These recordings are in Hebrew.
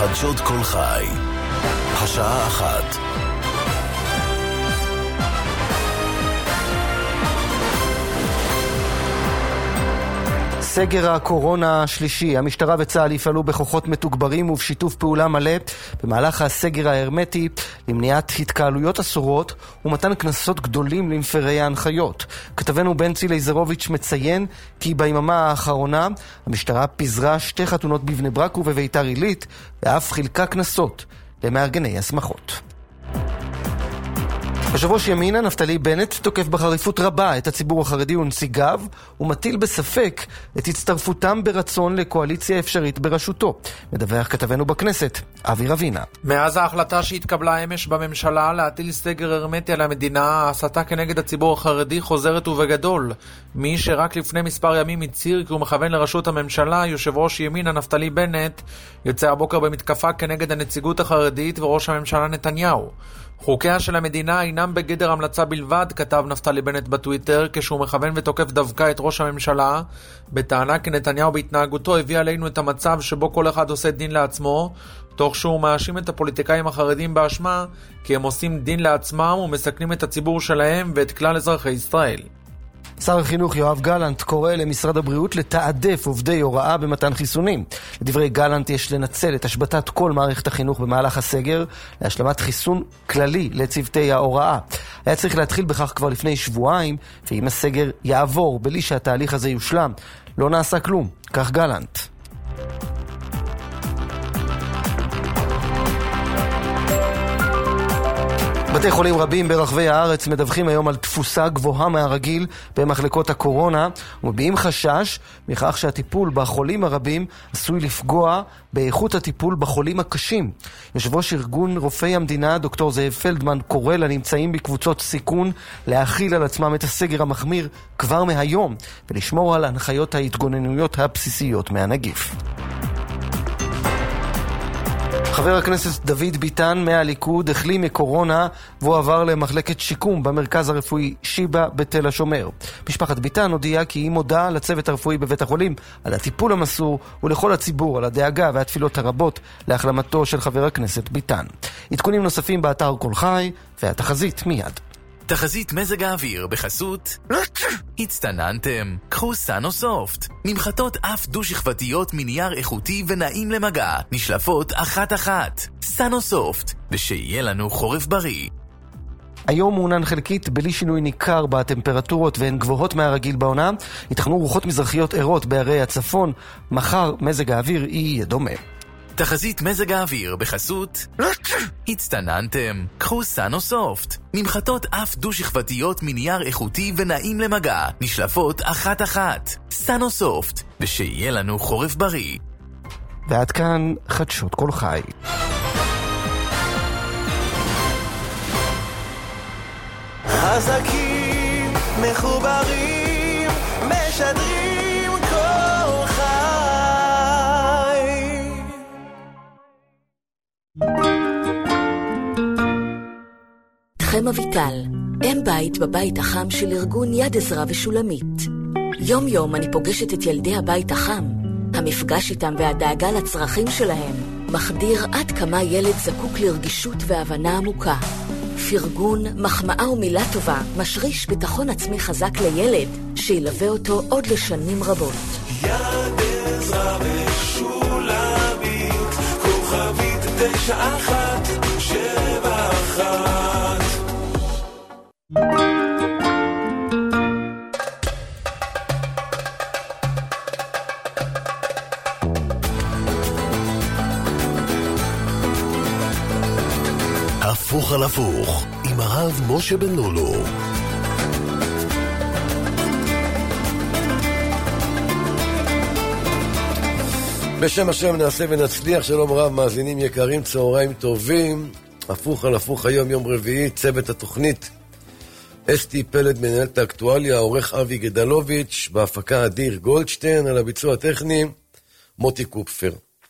חדשות כל חי. השעה 1. סגר הקורונה השלישי, המשטרה וצה"ל יפעלו בכוחות מתוגברים ובשיתוף פעולה מלא במהלך הסגר ההרמטי למניעת התקהלויות אסורות ומתן קנסות גדולים למפרי ההנחיות. כתבנו בנצי ליזרוביץ' מציין כי ביממה האחרונה המשטרה פיזרה 2 חתונות בבני ברק ובביתר עילית ואף חילקה קנסות למארגני השמחות. יושב ראש ימינה נפתלי בנט תוקף בחריפות רבה את הציבור החרדי ונציגיו ומטיל בספק את הצטרפותם ברצון לקואליציה אפשרית בראשותו. מדווח כתבנו בכנסת, אבי רבינה. מאז ההחלטה שהתקבלה אמש בממשלה להטיל סגר הרמטי על המדינה, ההסתה כנגד הציבור החרדי חוזרת ובגדול. מי שרק לפני מספר ימים הצהיר כי הוא מכוון לראשות הממשלה, יושב ראש ימינה נפתלי בנט, יוצא הבוקר במתקפה כנגד הנציגות החרדית וראש הממשלה נתניהו. חוקיה של המדינה אינם בגדר המלצה בלבד, כתב נפתלי בנט בטוויטר, כשהוא מכוון ותוקף דווקא את ראש הממשלה, בטענה כי נתניהו בהתנהגותו הביא עלינו את המצב שבו כל אחד עושה דין לעצמו, תוך שהוא מאשים את הפוליטיקאים החרדים באשמה, כי הם עושים דין לעצמם ומסכנים את הציבור שלהם ואת כלל אזרחי ישראל. שר החינוך יואב גלנט קורא למשרד הבריאות לתעדף עובדי הוראה במתן חיסונים. לדברי גלנט יש לנצל את השבתת כל מערכת החינוך במהלך הסגר להשלמת חיסון כללי לצוותי ההוראה. היה צריך להתחיל בכך כבר לפני שבועיים, ואם הסגר יעבור בלי שהתהליך הזה יושלם, לא נעשה כלום, כך גלנט. בתי חולים רבים ברחבי הארץ מדווחים היום על תפוסה גבוהה מהרגיל במחלקות הקורונה ומביעים חשש מכך שהטיפול בחולים הרבים עשוי לפגוע באיכות הטיפול בחולים הקשים. יושב ראש ארגון רופאי המדינה דוקטור זאב פלדמן קורא לנמצאים בקבוצות סיכון להכיל על עצמם את הסגר המחמיר כבר מהיום ולשמור על הנחיות ההתגוננויות הבסיסיות מהנגיף. חבר הכנסת דוד ביטן מהליכוד החלים מקורונה והוא עבר למחלקת שיקום במרכז הרפואי שיבא בתל השומר. משפחת ביטן הודיעה כי היא מודה לצוות הרפואי בבית החולים על הטיפול המסור ולכל הציבור על הדאגה והתפילות הרבות להחלמתו של חבר הכנסת ביטן. עדכונים נוספים באתר כל חי והתחזית מיד. תחזית מזג האוויר בחסות הצטננתם, קחו סנוסופט, ממחטות אף דו-שכבתיות מנייר איכותי ונעים למגע, נשלפות אחת-אחת. סנוסופט, ושיהיה לנו חורף בריא. היום מעונן חלקית בלי שינוי ניכר בטמפרטורות והן גבוהות מהרגיל בעונה. יתכנו רוחות מזרחיות ערות בערי הצפון. מחר מזג האוויר יהיה דומה. תחזית מזג האוויר בחסות הצטננתם, קחו סנוסופט, ממחטות אף דו-שכבתיות מנייר איכותי ונעים למגע, נשלפות אחת-אחת. סנוסופט, ושיהיה לנו חורף בריא. ועד כאן חדשות כל חי. חזקים, מחוברים, משדרים כל חי. חם אביטל, אם בית בבית החם של ארגון יד עזרה ושולמית. יום יום אני פוגשת את ילדי הבית החם. המפגש איתם והדאגה לצרכים שלהם מחדיר עד כמה ילד זקוק לרגישות והבנה עמוקה. פרגון, מחמאה ומילה טובה משריש ביטחון עצמי חזק לילד שילווה אותו עוד לשנים רבות. יד עזרה ושולמית, כוכבית 9171. הפוך על הפוך עם הרב משה בן לולו. בשם השם נעשה ונצליח. שלום רב מאזינים יקרים, צהריים טובים. הפוך על הפוך היום יום רביעי, צוות התוכנית אסתי פלד מנהלת האקטואליה, עורך אבי גדלוביץ', בהפקה אדיר גולדשטיין, על הביצוע הטכני מוטי קופפר.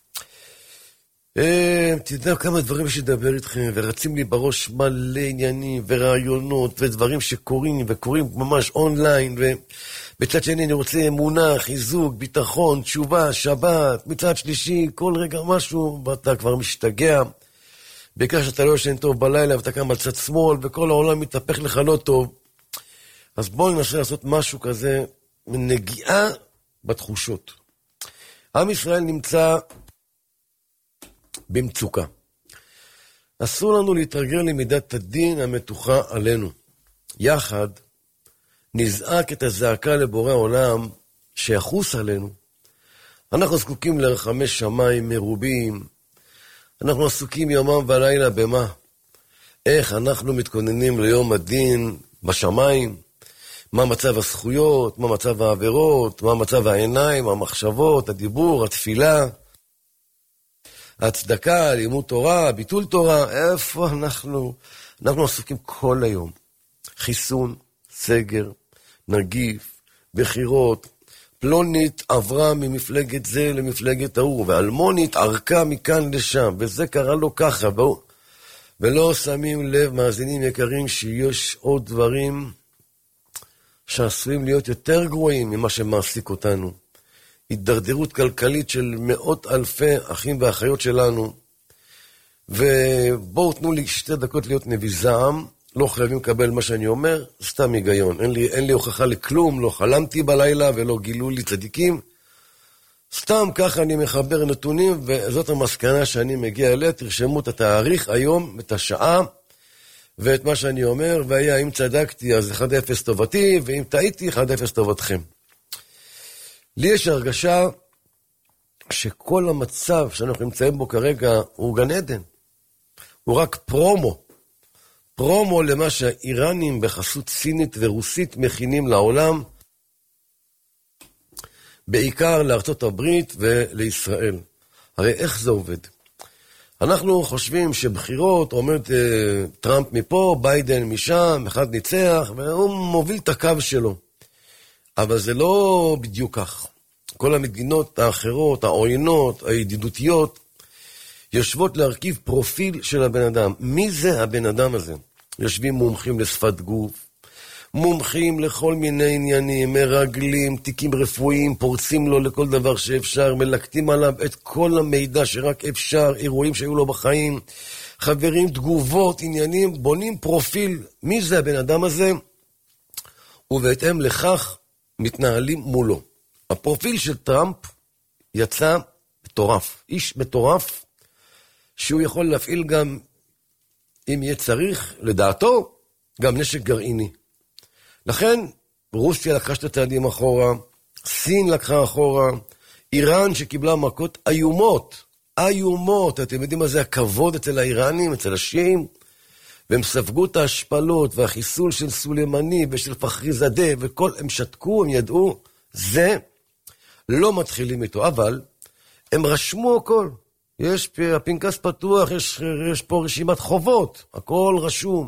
תדעו כמה דברים שדבר איתכם, ורצים לי בראש מלא עניינים ורעיונות ודברים שקורים וקורים ממש אונליין, בצד שני אני רוצה אמונה, חיזוק, ביטחון, תשובה, שבת, מצד שלישי, כל רגע משהו, ואתה כבר משתגע. בעיקר שאתה לא ישן טוב בלילה, ואתה קם על צד שמאל, וכל העולם מתהפך לך לא טוב. אז בואו ננסה לעשות משהו כזה, נגיעה בתחושות. עם ישראל נמצא במצוקה. אסור לנו להתרגל למידת הדין המתוחה עלינו. יחד נזעק את הזעקה לבורא עולם שיחוס עלינו. אנחנו זקוקים לרחמי שמיים מרובים. אנחנו עסוקים יומם ולילה במה? איך אנחנו מתכוננים ליום הדין בשמיים? מה מצב הזכויות? מה מצב העבירות? מה מצב העיניים, המחשבות, הדיבור, התפילה? הצדקה, לימוד תורה, ביטול תורה, איפה אנחנו? אנחנו עסוקים כל היום. חיסון, סגר, נגיף, בחירות. פלונית עברה ממפלגת זה למפלגת ההוא, ואלמונית ערכה מכאן לשם, וזה קרה לו ככה, ולא שמים לב, מאזינים יקרים, שיש עוד דברים שעשויים להיות יותר גרועים ממה שמעסיק אותנו. התדרדרות כלכלית של מאות אלפי אחים ואחיות שלנו, ובואו תנו לי 2 דקות להיות נביא זעם, לא חייבים לקבל מה שאני אומר, סתם היגיון, אין לי הוכחה לכלום, לא חלמתי בלילה ולא גילו לי צדיקים, סתם ככה אני מחבר נתונים, וזאת המסקנה שאני מגיע אליה, תרשמו את התאריך היום, את השעה, ואת מה שאני אומר, והיה אם צדקתי אז 1-0 טובתי, ואם טעיתי 1-0 טובתכם. לי יש הרגשה שכל המצב שאנחנו נמצאים בו כרגע הוא גן עדן. הוא רק פרומו למה שהאיראנים בחסות סינית ורוסית מכינים לעולם, בעיקר לארצות הברית ולישראל. הרי איך זה עובד? אנחנו חושבים שבחירות, אומרת טראמפ מפה, ביידן משם, אחד ניצח, והוא מוביל את הקו שלו. אבל זה לא בדיוק כך. כל המדינות האחרות, העוינות, הידידותיות, יושבות להרכיב פרופיל של הבן אדם. מי זה הבן אדם הזה? יושבים מומחים לשפת גוף, מומחים לכל מיני עניינים, מרגלים, תיקים רפואיים, פורצים לו לכל דבר שאפשר, מלקטים עליו את כל המידע שרק אפשר, אירועים שהיו לו בחיים, חברים, תגובות, עניינים, בונים פרופיל. מי זה הבן אדם הזה? ובהתאם לכך מתנהלים מולו. הפרופיל של טראמפ יצא מטורף. איש מטורף, שהוא יכול להפעיל גם, אם יהיה צריך, לדעתו, גם נשק גרעיני. לכן, רוסיה לקחה 2 צעדים אחורה, סין לקחה אחורה, איראן שקיבלה מכות איומות, אתם יודעים מה זה הכבוד אצל האיראנים, אצל השיעים, והם ספגו את ההשפלות והחיסול של סולימני ושל פחריזאדה, הם שתקו, הם ידעו, זה לא מתחילים איתו, אבל הם רשמו הכל. יש הפנקס פתוח, יש פה רשימת חובות, הכל רשום.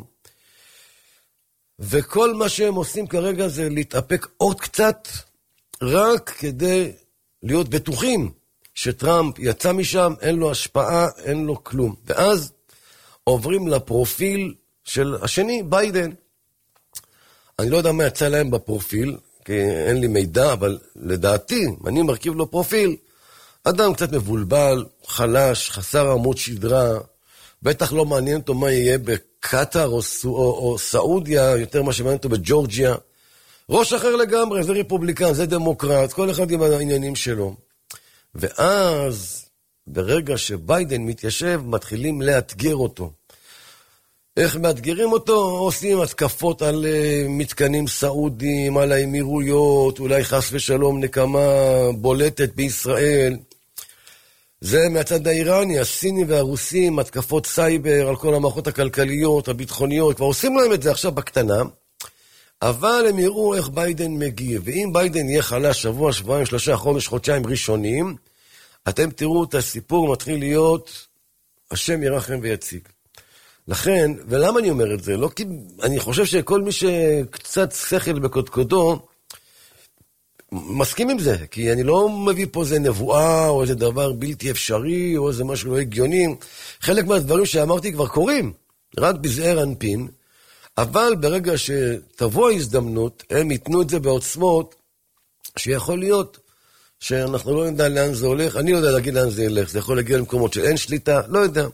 וכל מה שהם עושים כרגע זה להתאפק עוד קצת, רק כדי להיות בטוחים שטראמפ יצא משם, אין לו השפעה, אין לו כלום. ואז עוברים לפרופיל של השני, ביידן. אני לא יודע מה יצא להם בפרופיל, כי אין לי מידע, אבל לדעתי, אני מרכיב לו פרופיל, אדם קצת מבולבל, חלש, חסר עמוד שדרה, בטח לא מעניין אותו מה יהיה בקטר או סעודיה, יותר מה שמעניין אותו בג'ורג'יה. ראש אחר לגמרי, זה רפובליקן, זה דמוקרט, כל אחד עם העניינים שלו. ואז, ברגע שביידן מתיישב, מתחילים לאתגר אותו. איך מאתגרים אותו? עושים התקפות על מתקנים סעודיים, על האמירויות, אולי חס ושלום נקמה בולטת בישראל. זה מהצד האיראני, הסיני והרוסים, התקפות סייבר על כל המערכות הכלכליות, הביטחוניות, כבר עושים להם את זה עכשיו בקטנה, אבל הם יראו איך ביידן מגיע, ואם ביידן יהיה חלש שבוע, שבועיים, 3 חודש, חודשיים ראשונים, אתם תראו את הסיפור מתחיל להיות, השם ירחם ויציג. לכן, ולמה אני אומר את זה? לא כי אני חושב שכל מי שקצת שכל בקודקודו, מסכים עם זה, כי אני לא מביא פה איזה נבואה, או איזה דבר בלתי אפשרי, או איזה משהו לא הגיוני. חלק מהדברים שאמרתי כבר קורים, רק בזעיר אנפין, אבל ברגע שתבוא ההזדמנות, הם ייתנו את זה בעוצמות שיכול להיות שאנחנו לא נדע לאן זה הולך, אני לא יודע להגיד לאן זה ילך, זה יכול להגיע למקומות של אין שליטה, לא יודע.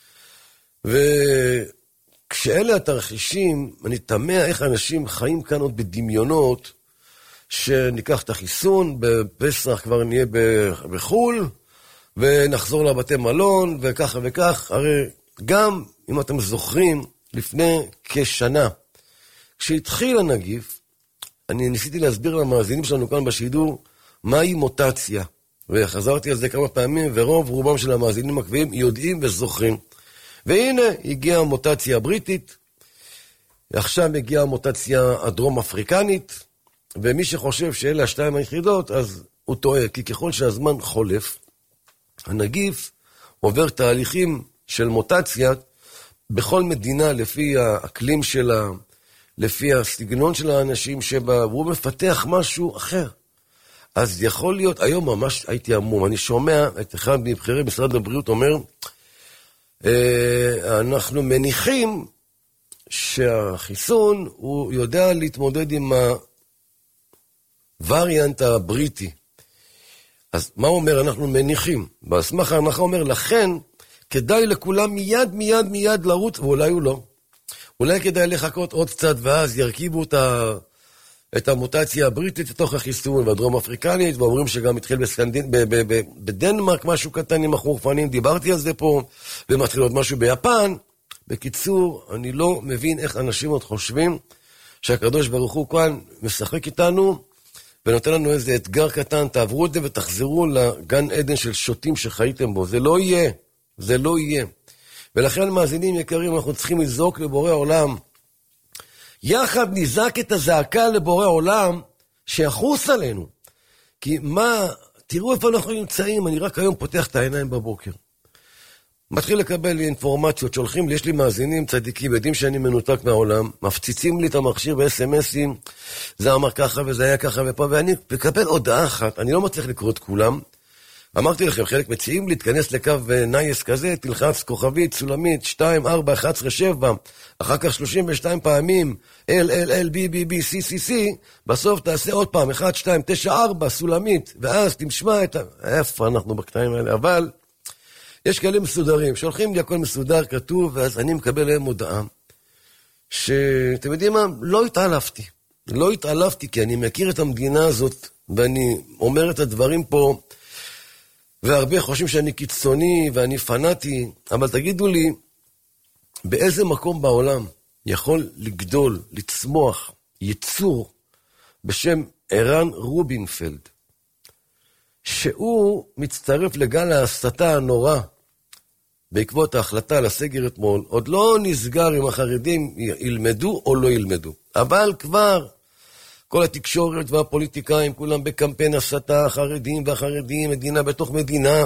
וכשאלה התרחישים, אני תמה איך אנשים חיים כאן עוד בדמיונות, שניקח את החיסון, בפסח כבר נהיה בחול, ונחזור לבתי מלון, וככה וכך. הרי גם, אם אתם זוכרים, לפני כשנה, כשהתחיל הנגיף, אני ניסיתי להסביר למאזינים שלנו כאן בשידור, מהי מוטציה. וחזרתי על זה כמה פעמים, ורוב רובם של המאזינים הקבועים יודעים וזוכרים. והנה, הגיעה המוטציה הבריטית, עכשיו הגיעה המוטציה הדרום-אפריקנית, ומי שחושב שאלה השתיים היחידות, אז הוא טועה, כי ככל שהזמן חולף, הנגיף עובר תהליכים של מוטציה, בכל מדינה לפי האקלים שלה, לפי הסגנון של האנשים שבה, והוא מפתח משהו אחר. אז יכול להיות, היום ממש הייתי עמום, אני שומע את אחד מבחירי משרד הבריאות אומר, אנחנו מניחים שהחיסון הוא יודע להתמודד עם הווריאנט הבריטי. אז מה אומר? אנחנו מניחים. בסמך ההנחה אומר, לכן כדאי לכולם מיד לרוץ, ואולי הוא לא. אולי כדאי לחכות עוד קצת, ואז ירכיבו את המוטציה הבריטית לתוך החיסון, והדרום אפריקנית, ואומרים שגם התחיל בדנמרק משהו קטן עם החורפנים, דיברתי על זה פה, ומתחיל עוד משהו ביפן. בקיצור, אני לא מבין איך אנשים עוד חושבים שהקדוש ברוך הוא כאן משחק איתנו, ונותן לנו איזה אתגר קטן, תעברו את זה ותחזרו לגן עדן של שוטים שחייתם בו. זה לא יהיה, זה לא יהיה. ולכן מאזינים יקרים, אנחנו צריכים לזעוק לבורא עולם, יחד נזעק את הזעקה לבורא עולם שיחוס עלינו. כי מה, תראו איפה אנחנו נמצאים, אני רק היום פותח את העיניים בבוקר. מתחיל לקבל אינפורמציות, שולחים לי, יש לי מאזינים צדיקים, יודעים שאני מנותק מהעולם, מפציצים לי את המכשיר ב-SMSים, זה אמר ככה וזה היה ככה ופה, ואני מקבל הודעה אחת, אני לא מצליח לקרוא את כולם, אמרתי לכם, חלק מציעים להתכנס לקו נייס כזה, תלחץ כוכבית, סולמית, 2, 4, 11, 7, אחר כך 32 פעמים, L, B, B, B, C, C, C, בסוף תעשה עוד פעם, 1, 2, 9, 4, סולמית, ואז תשמע את איפה אנחנו בקטעים האלה, אבל יש כאלה מסודרים, שהולכים לי הכל מסודר, כתוב, ואז אני מקבל להם הודעה, שאתם יודעים מה? לא התעלפתי, כי אני מכיר את המדינה הזאת, ואני אומר את הדברים פה, והרבה חושבים שאני קיצוני ואני פנאטי, אבל תגידו לי, באיזה מקום בעולם יכול לגדול, לצמוח, יצור בשם ערן רובינפלד, שהוא מצטרף לגל ההסתה הנורא בעקבות ההחלטה לסגר אתמול, עוד לא נסגר אם החרדים ילמדו או לא ילמדו, אבל כבר כל התקשורת והפוליטיקאים, כולם בקמפיין הסתה, החרדים והחרדים, מדינה בתוך מדינה.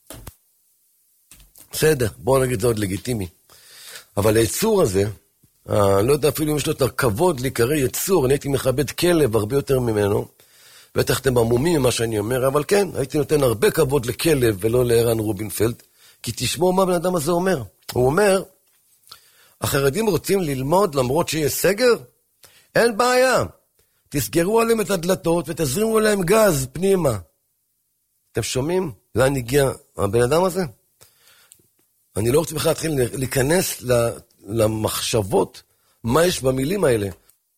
בסדר, בואו נגיד זה עוד לגיטימי. אבל היצור הזה, לא יודע אפילו אם יש לו את הכבוד להיקרא יצור, אני הייתי מכבד כלב הרבה יותר ממנו, בטח אתם עמומים ממה שאני אומר, אבל כן, הייתי נותן הרבה כבוד לכלב ולא לערן רובינפלד, כי תשמעו מה בן אדם הזה אומר. הוא אומר, החרדים רוצים ללמוד למרות שיש סגר? אין בעיה. תסגרו עליהם את הדלתות ותזרימו להם גז פנימה. אתם שומעים? לאן הגיע הבן אדם הזה? אני לא רוצה בכלל להתחיל להיכנס למחשבות מה יש במילים האלה.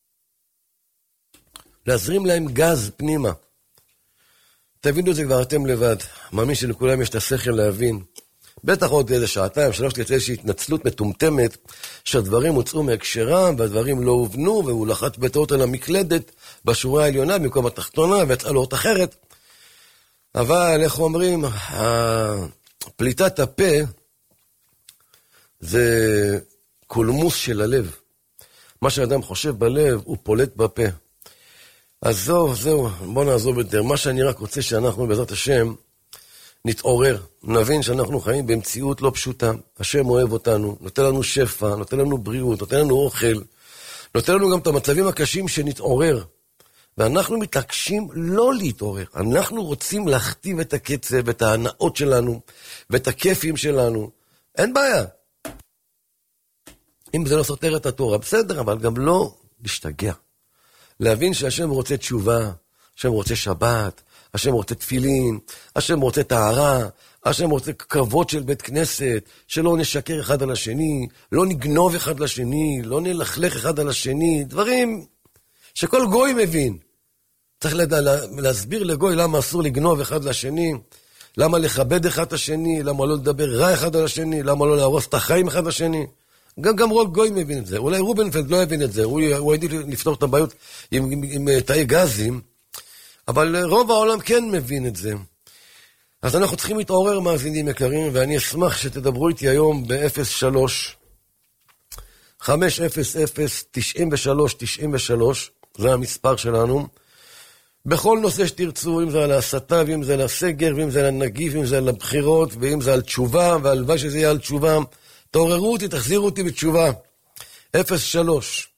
להזרים להם גז פנימה. תבינו את זה כבר אתם לבד. מאמין שלכולם יש את השכל להבין. בטח עוד איזה שעתיים, 3 תצא איזושהי התנצלות מטומטמת, שהדברים הוצאו מהקשרם, והדברים לא הובנו, והוא לחץ בטעות על המקלדת, בשורה העליונה, במקום התחתונה, ויצאה לו עוד אחרת. אבל, איך אומרים, פליטת הפה, זה קולמוס של הלב. מה שהאדם חושב בלב, הוא פולט בפה. אז זהו, בוא נעזוב יותר. מה שאני רק רוצה שאנחנו, בעזרת השם, נתעורר, נבין שאנחנו חיים במציאות לא פשוטה, השם אוהב אותנו, נותן לנו שפע, נותן לנו בריאות, נותן לנו אוכל, נותן לנו גם את המצבים הקשים שנתעורר, ואנחנו מתעקשים לא להתעורר, אנחנו רוצים להכתיב את הקצב, את ההנאות שלנו, ואת הכיפים שלנו, אין בעיה. אם זה לא סותר את התורה, בסדר, אבל גם לא להשתגע. להבין שהשם רוצה תשובה, השם רוצה שבת, השם רוצה תפילין, השם רוצה טהרה, השם רוצה כבוד של בית כנסת, שלא נשקר אחד על השני, לא נגנוב אחד לשני, לא נלכלך אחד על השני, דברים שכל גוי מבין. צריך להסביר לגוי למה אסור לגנוב אחד לשני, למה לכבד אחד את השני, למה לא לדבר רע אחד על השני, למה לא להרוס את החיים אחד לשני. גם רוב גוי מבין את זה. אולי רובנפלד לא הבין את זה, הוא העדיף לפתור את הבעיות עם תאי גזים, אבל רוב העולם כן מבין את זה. אז אנחנו צריכים להתעורר, מאזינים יקרים, ואני אשמח שתדברו איתי היום ב-03 500 93 93, זה המספר שלנו. בכל נושא שתרצו, אם זה על ההסתה, ואם זה על הסגר, ואם זה על הנגיף, ואם זה על הבחירות, ואם זה על תשובה, והלוואי שזה יהיה על תשובה, תעוררו אותי, תחזירו אותי בתשובה. 03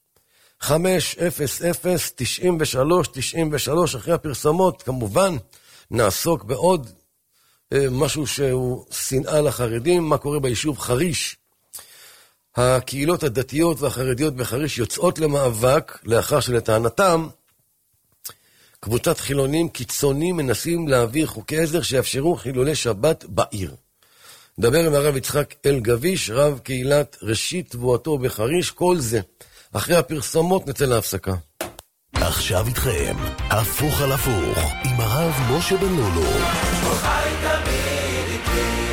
500 93 93, אחרי הפרסמות, כמובן, נעסוק בעוד משהו שהוא שנאה לחרדים, מה קורה ביישוב חריש. הקהילות הדתיות והחרדיות בחריש יוצאות למאבק, לאחר שלטענתם, קבוצת חילונים קיצונים מנסים להעביר חוקי עזר שיאפשרו חילולי שבת בעיר. נדבר עם הרב יצחק אלגביש, רב קהילת ראשית תבואתו בחריש, כל זה. אחרי הפרסומות נצא להפסקה. עכשיו איתכם, הפוך על הפוך, עם הרב משה בן לולו. חי תמיד איתי.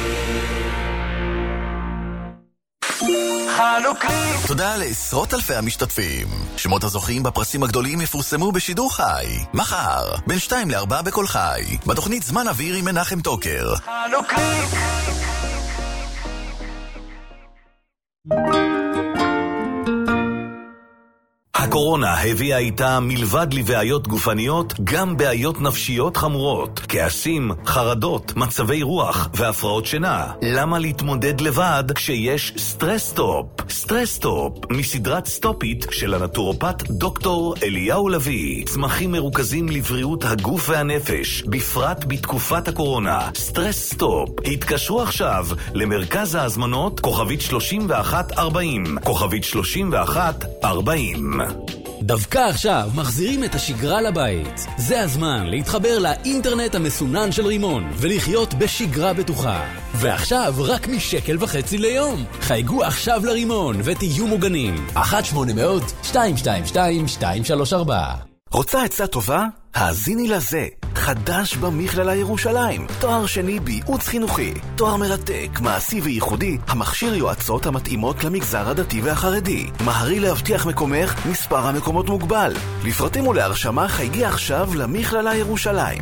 חנוכי. תודה לעשרות אלפי המשתתפים. שמות הזוכים בפרסים הגדולים יפורסמו בשידור חי. מחר, בין 2 ל-4 בכל חי. בתוכנית זמן אוויר עם מנחם טוקר. חנוכי. הקורונה הביאה איתה מלבד לבעיות גופניות, גם בעיות נפשיות חמורות, כעסים, חרדות, מצבי רוח והפרעות שינה. למה להתמודד לבד כשיש סטרס-סטופ? סטרס-סטופ מסדרת סטופית של הנטורופט דוקטור אליהו לוי. צמחים מרוכזים לבריאות הגוף והנפש, בפרט בתקופת הקורונה. סטרס-סטופ. התקשרו עכשיו למרכז ההזמנות כוכבית 3140. כוכבית 3140. דווקא עכשיו מחזירים את השגרה לבית. זה הזמן להתחבר לאינטרנט המסונן של רימון ולחיות בשגרה בטוחה. ועכשיו רק מ1.5 ליום. חייגו עכשיו לרימון ותהיו מוגנים. 1-800-222-234. רוצה עצה טובה? האזיני לזה. חדש במכללה ירושלים. תואר שני בייעוץ חינוכי. תואר מרתק, מעשי וייחודי, המכשיר יועצות המתאימות למגזר הדתי והחרדי. מהרי להבטיח מקומך, מספר המקומות מוגבל. לפרטים ולהרשמה חייגי עכשיו למכללה ירושלים.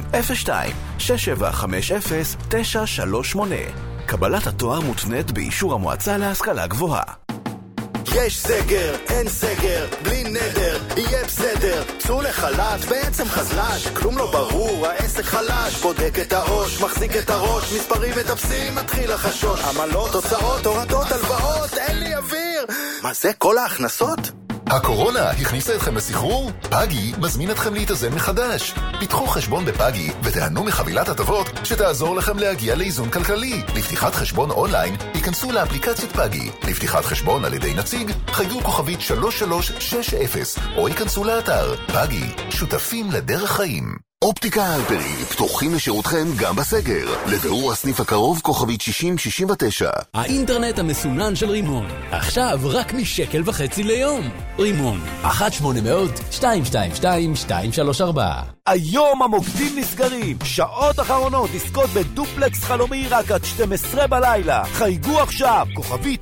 02-6750-938. קבלת התואר מותנית באישור המועצה להשכלה גבוהה. יש סגר, אין סגר, בלי נדר, יהיה בסדר. צאו לחל"ת, בעצם חזל"ש, כלום לא ברור, העסק חלש. בודק את העו"ש, מחזיק את הראש, מספרים מטפסים, מתחיל לחשוש. עמלות, תוצאות, הורדות, הלוואות, אין לי אוויר. מה זה, כל ההכנסות? הקורונה הכניסה אתכם לסחרור? פאגי מזמין אתכם להתאזן מחדש. פיתחו חשבון בפאגי ותיהנו מחבילת הטבות שתעזור לכם להגיע לאיזון כלכלי. לפתיחת חשבון אונליין, היכנסו לאפליקציית פאגי. לפתיחת חשבון על ידי נציג, חייגו כוכבית 3360 או היכנסו לאתר. פאגי, שותפים לדרך חיים. אופטיקה הלפרי, פתוחים לשירותכם גם בסגר. לבירור הסניף הקרוב כוכבית 6069. האינטרנט המסונן של רימון. עכשיו רק מ1.5 ליום. רימון, 1-800-222-234. היום המוקדים נסגרים. שעות אחרונות לזכות בדופלקס חלומי רק עד 12 בלילה. חייגו עכשיו. כוכבית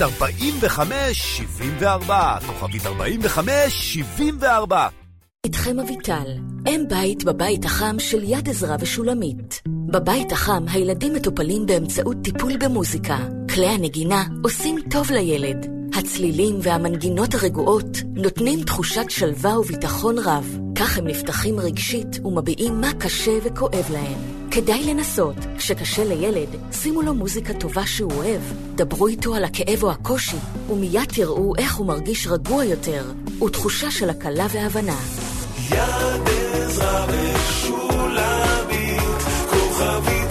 4574. כוכבית 4574. איתכם אביטל, אם בית בבית החם של יד עזרא ושולמית. בבית החם הילדים מטופלים באמצעות טיפול במוזיקה. כלי הנגינה עושים טוב לילד. הצלילים והמנגינות הרגועות נותנים תחושת שלווה וביטחון רב. כך הם נפתחים רגשית ומביעים מה קשה וכואב להם. כדאי לנסות. כשקשה לילד, שימו לו מוזיקה טובה שהוא אוהב. דברו איתו על הכאב או הקושי, ומיד תראו איך הוא מרגיש רגוע יותר, ותחושה של הקלה והבנה. יד עזרא ושולמית, כוכבית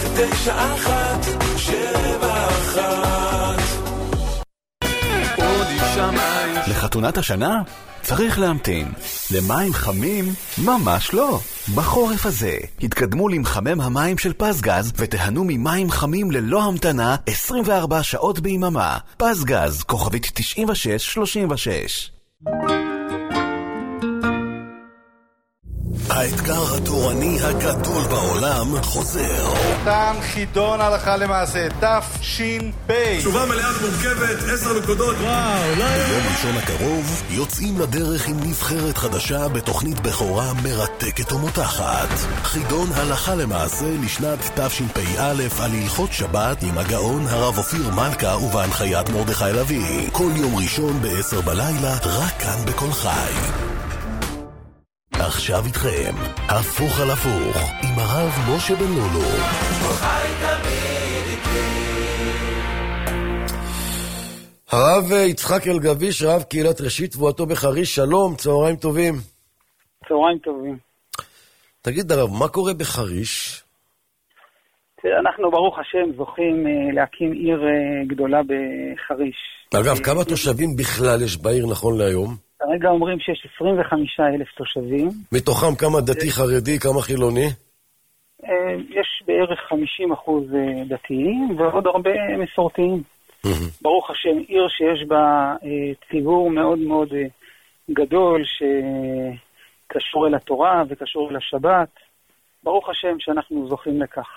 9171. לחתונת השנה? צריך להמתין. למים חמים? ממש לא. בחורף הזה, התקדמו למחמם המים של פזגז ותהנו ממים חמים ללא המתנה 24 שעות ביממה. פזגז, כוכבית 9636. האתגר התורני הגדול בעולם חוזר. תם חידון הלכה למעשה, תש"פ. תשובה מלאה ומורכבת, 10 נקודות. וואו, לא יום ראשון הקרוב יוצאים לדרך עם נבחרת חדשה בתוכנית בכורה מרתקת ומותחת. חידון הלכה למעשה לשנת תשפ"א על הלכות שבת עם הגאון הרב אופיר מלכה ובהנחיית מרדכי לוי. כל יום ראשון ב-10 בלילה, רק כאן בכל חי. עכשיו איתכם, הפוך על הפוך, עם הרב משה בן לולו. הרב יצחק אלגביש, רב קהילת ראשית תבואתו בחריש, שלום, צהריים טובים. צהריים טובים. תגיד הרב, מה קורה בחריש? אנחנו ברוך השם זוכים להקים עיר גדולה בחריש. אגב, כמה תושבים בכלל יש בעיר נכון להיום? כרגע אומרים שיש 25,000 תושבים. מתוכם כמה דתי חרדי, כמה חילוני? יש בערך 50% דתיים ועוד הרבה מסורתיים. ברוך השם, עיר שיש בה ציבור מאוד מאוד גדול שקשור אל התורה וקשור אל השבת. ברוך השם שאנחנו זוכים לכך.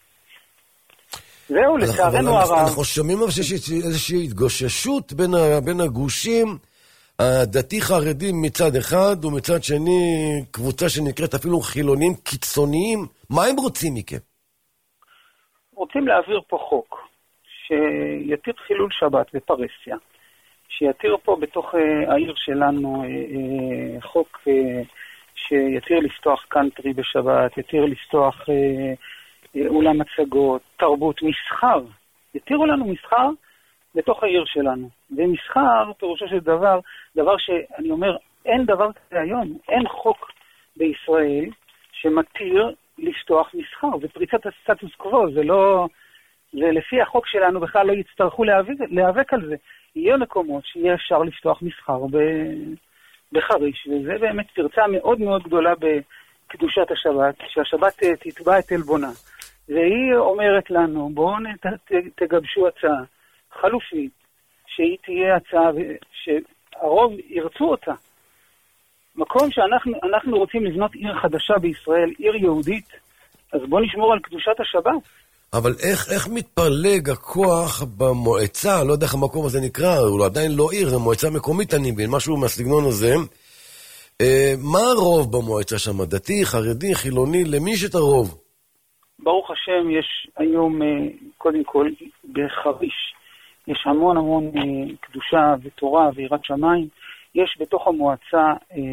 זהו, לצערנו הרב. אנחנו שומעים שיש איזושהי התגוששות בין הגושים, הדתי חרדים מצד אחד, ומצד שני קבוצה שנקראת אפילו חילונים קיצוניים. מה הם רוצים מכם? רוצים להעביר פה חוק שיתיר חילול שבת בפרסיה, שיתיר פה בתוך העיר שלנו חוק שיתיר לפתוח קאנטרי בשבת, יתיר לפתוח אולם הצגות, תרבות, מסחר. יתירו לנו מסחר בתוך העיר שלנו. ומסחר, פירושו של דבר שאני אומר, אין דבר כזה היום. אין חוק בישראל שמתיר לפתוח מסחר. זה פריצת הסטטוס קוו, זה לפי החוק שלנו בכלל לא יצטרכו להיאבק על זה. יהיה מקומות שיהיה אפשר לפתוח מסחר בחריש, וזה באמת פרצה מאוד מאוד גדולה בקדושת השבת, שהשבת תתבע את אלבונה. והיא אומרת לנו, בואו תגבשו הצעה חלופית, שהיא תהיה הצעה שהרוב ירצו אותה. מקום שאנחנו רוצים לבנות עיר חדשה בישראל, עיר יהודית, אז בואו נשמור על קדושת השבת. אבל איך מתפלג הכוח במועצה, לא יודע איך המקום הזה נקרא, הוא עדיין לא עיר, זה מועצה מקומית אני מבין, משהו מהסגנון הזה. מה הרוב במועצה שם? דתי, חרדי, חילוני, למי יש את הרוב? ברוך השם, יש היום, קודם כל, בחריש, יש המון קדושה ותורה ויראת שמיים. יש בתוך המועצה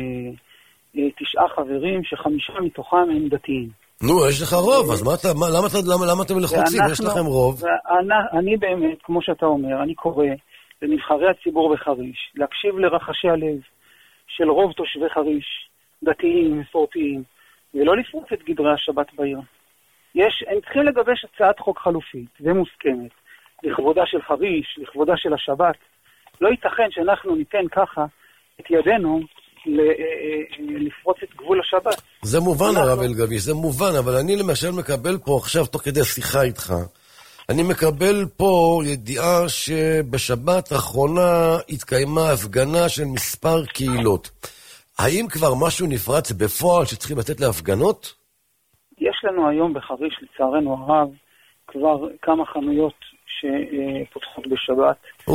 9 חברים, ש5 מתוכם הם דתיים. נו, יש לך רוב, אז למה אתם לחוצים? יש לכם רוב. אני באמת, כמו שאתה אומר, אני קורא לנבחרי הציבור בחריש, להקשיב לרחשי הלב של רוב תושבי חריש, דתיים, מסורתיים, ולא לפרוץ את גדרי השבת בעיר. הם צריכים לגבש הצעת חוק חלופית ומוסכמת, לכבודה של חריש, לכבודה של השבת. לא ייתכן שאנחנו ניתן ככה את ידינו לפרוץ את גבול השבת. זה מובן הרב אלגביש, זה מובן, אבל אני למשל מקבל פה עכשיו, תוך כדי שיחה איתך, אני מקבל פה ידיעה שבשבת האחרונה התקיימה הפגנה של מספר קהילות. האם כבר משהו נפרץ בפועל שצריכים לתת להפגנות? יש לנו היום בחריש, לצערנו הרב, כבר כמה חנויות שפותחות בשבת.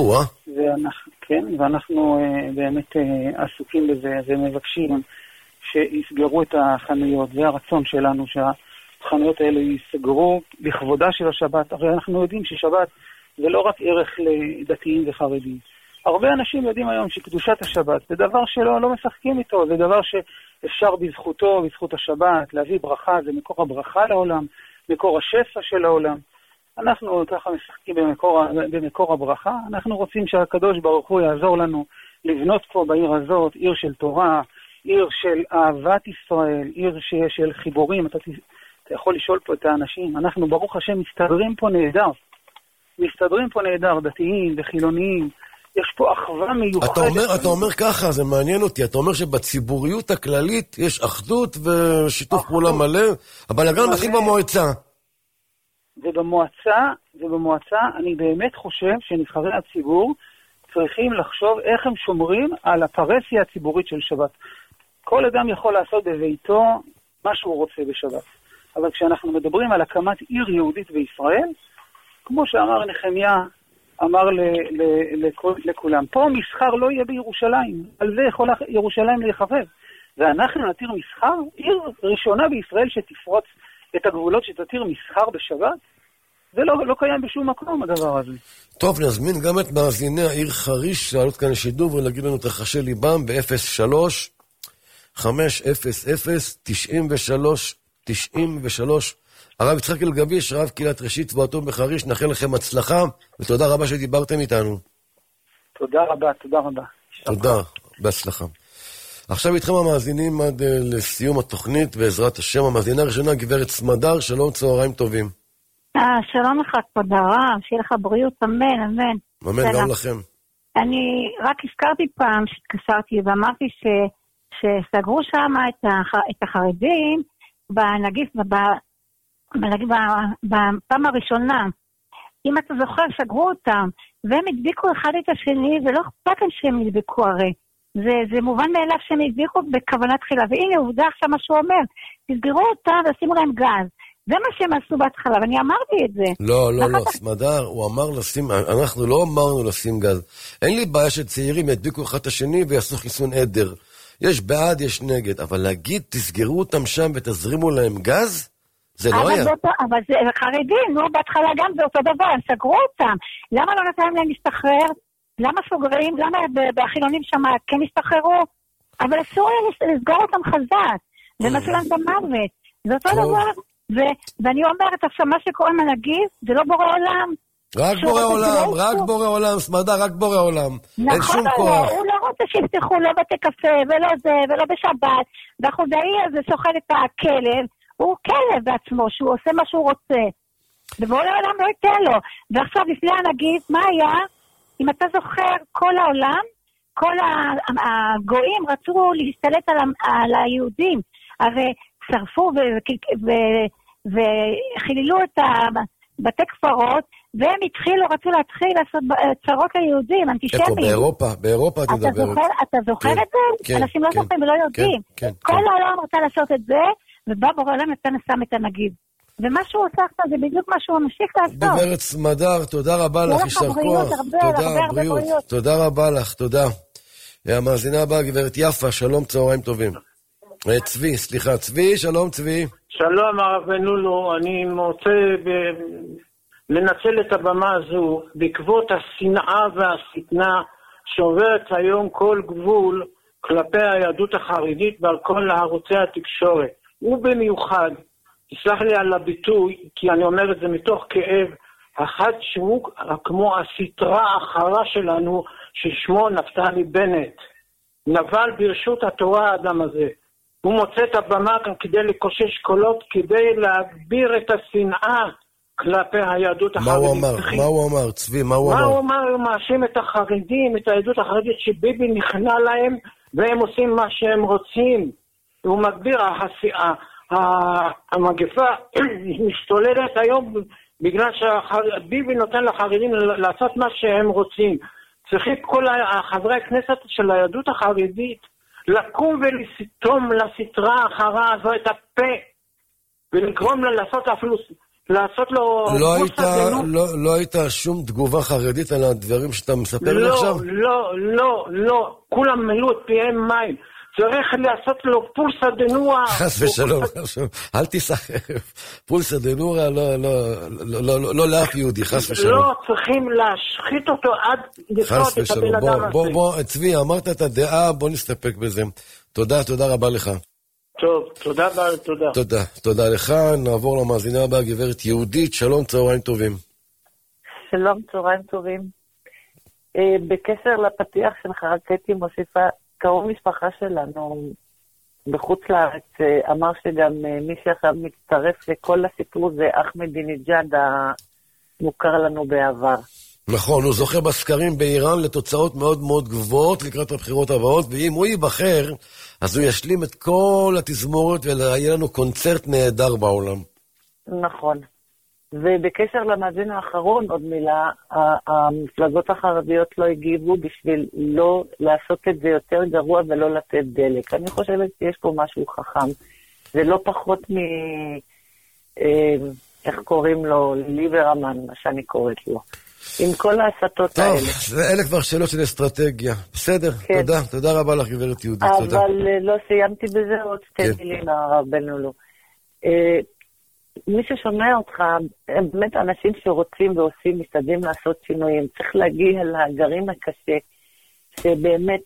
ואנחנו באמת עסוקים בזה ומבקשים שיסגרו את החנויות. זה הרצון שלנו שהחנויות האלה ייסגרו לכבודה של השבת. הרי אנחנו יודעים ששבת זה לא רק ערך לדתיים וחרדים. הרבה אנשים יודעים היום שקדושת השבת זה דבר שלא משחקים איתו, זה דבר שאפשר בזכותו, בזכות השבת, להביא ברכה, זה מקור הברכה לעולם, מקור השפע של העולם. אנחנו ככה משחקים במקור הברכה, אנחנו רוצים שהקדוש ברוך הוא יעזור לנו לבנות פה בעיר הזאת, עיר של תורה, עיר של אהבת ישראל, עיר של חיבורים. אתה יכול לשאול פה את האנשים, אנחנו ברוך השם מסתדרים פה נהדר, דתיים וחילוניים, יש פה אחווה מיוחדת. אתה אומר ככה, זה מעניין אותי, אתה אומר שבציבוריות הכללית יש אחדות ושיתוף פעולה מלא, אבל גם מתחיל במועצה. ובמועצה אני באמת חושב שנבחרי הציבור צריכים לחשוב איך הם שומרים על הפרסיה הציבורית של שבת. כל אדם יכול לעשות בביתו מה שהוא רוצה בשבת. אבל כשאנחנו מדברים על הקמת עיר יהודית בישראל, כמו שאמר נחמיה, אמר לכולם, פה מסחר לא יהיה בירושלים, על זה יכולה ירושלים להיחפב. ואנחנו נתיר מסחר, עיר ראשונה בישראל שתפרוץ את הגבולות שתתיר מסחר בשבת, זה לא קיים בשום מקום הדבר הזה. טוב, נזמין גם את מאזיני העיר חריש לעלות כאן לשידור ולהגיד לנו את רחשי ליבם ב-03-500-93-93. הרב יצחק אלגביש, רב קהילת ראשית צבאתום בחריש, נאחל לכם הצלחה, ותודה רבה שדיברתם איתנו. תודה רבה. תודה, בהצלחה. עכשיו איתכם המאזינים עד לסיום התוכנית, בעזרת השם. המאזינה הראשונה, גברת סמדר, שלום, צהריים טובים. שלום לך, כבוד הרב, שיהיה לך בריאות, אמן, אמן. אמן, גם לכם. אני רק הזכרתי פעם שהתקשרתי ואמרתי שסגרו שם את החרדים בנגיף, בפעם הראשונה. אם אתה זוכר, סגרו אותם, והם הדביקו אחד את השני, ולא אכפת להם שהם הדביקו הרי. זה מובן מאליו שהם הדביקו בכוונת תחילה, והנה עובדה עכשיו מה שהוא אומר, תסגרו אותם ושימו להם גז. זה מה שהם עשו בהתחלה, ואני אמרתי את זה. לא, סמדר, הוא אמר לשים, אנחנו לא אמרנו לשים גז. אין לי בעיה שצעירים ידביקו אחד את השני ויעשו חיסון עדר. יש בעד, יש נגד, אבל להגיד, תסגרו אותם שם ותזרימו להם גז? זה לא היה. אבל זה חרדים, בהתחלה גם זה אותו דבר, הם סגרו אותם. למה לא נתן להם להשתחרר? למה סוגרים? למה בחילונים שם כן השתחררו? אבל אסור לסגור אותם חזק. ומסו להם במוות. זה אותו דבר. ואני אומרת עכשיו, מה שקורה עם הנגיף, זה לא בורא עולם. רק בורא עולם, סמדה, רק בורא עולם. אין שום כוח. הוא לא רוצה שיפתחו לא בתי קפה, ולא זה, ולא בשבת. והחודאי הזה סוחד את הכלב, הוא כלב בעצמו, שהוא עושה מה שהוא רוצה. ובורא עולם לא ייתן לו. ועכשיו, לפני הנגיף, מה היה? אם אתה זוכר, כל העולם, כל הגויים רצו להשתלט על היהודים. הרי שרפו וחיללו את בתי כפרות, והם רצו להתחיל לעשות צרות ליהודים, אנטישמיים. איפה? באירופה אתה מדברת. אתה זוכר את זה? אנשים לא זוכרים ולא יודעים. כל העולם רוצה לעשות את זה, ובא בורא עולם נתן שם את הנגיף. ומה שהוא עושה עכשיו זה בדיוק מה שהוא ממשיך לעשות. גברת סמדר, תודה רבה לך, יישר כוח. תודה, בריאות. תודה רבה לך, תודה. המאזינה הבאה, גברת יפה, שלום, צהריים טובים. צבי, שלום צבי. שלום הרב בן לולו, אני רוצה לנצל את הבמה הזו בעקבות השנאה והשטנה שעוברת היום כל גבול כלפי היהדות החרדית ועל כל ערוצי התקשורת. ובמיוחד, תסלח לי על הביטוי, כי אני אומר את זה מתוך כאב, אחד שהוא כמו הסתרה האחרה שלנו, ששמו נפתלי בנט. נבל ברשות התורה האדם הזה. הוא מוצא את הבמה כאן כדי לקושש קולות, כדי להגביר את השנאה כלפי היהדות החרדית. מה הוא אמר, צבי? מה הוא אמר? הוא מאשים את החרדים, את היהדות החרדית, שביבי נכנע להם, והם עושים מה שהם רוצים. הוא מגביר, המגפה משתוללת היום, בגלל שביבי נותן לחרדים לעשות מה שהם רוצים. צריכים כל חברי הכנסת של היהדות החרדית, לקום ולסתום לסתרה האחרה הזו את הפה, ולגרום לה לעשות לו... לא הייתה שום תגובה חרדית על הדברים שאתה מספר לי עכשיו? לא, כולם מלאו את פיהם מים. צריך לעשות לו פולסא דנורא. חס ושלום, אל תסחרף. פולסא דנורא לא לאף יהודי, חס ושלום. לא, צריכים להשחית אותו עד לפרוט את הבן אדם הזה. בוא, צבי, אמרת את הדעה, בוא נסתפק בזה. תודה רבה לך. טוב, תודה. תודה לך. נעבור למאזינה הבאה, גברת יהודית. שלום, צהריים טובים. שלום, צהריים טובים. בקשר לפתיח שלך, רציתי מוסיפה, קרוב משפחה שלנו בחוץ לארץ אמר שגם מי שעכשיו מצטרף לכל הסיפור זה אחמדינג'אד המוכר לנו בעבר. נכון, הוא זוכה בסקרים באיראן לתוצאות מאוד מאוד גבוהות לקראת הבחירות הבאות, ואם הוא ייבחר, אז הוא ישלים את כל התזמורת ויהיה לנו קונצרט נהדר בעולם. נכון. ובקשר למאזין האחרון, עוד מילה, המפלגות החרדיות לא הגיבו בשביל לא לעשות את זה יותר גרוע ולא לתת דלק. אני חושבת שיש פה משהו חכם. זה לא פחות איך קוראים לו, ליברמן, מה שאני קוראת לו. עם כל ההסתות האלה. טוב, אלה כבר שאלות של אסטרטגיה. בסדר, כן. תודה רבה לך גברת יהודית. אבל לא סיימתי בזה עוד שתי מילים, הרב בן לולו. מי ששומע אותך, הם באמת אנשים שרוצים ועושים, משתדלים לעשות שינויים. צריך להגיע לגרעין הקשה, שבאמת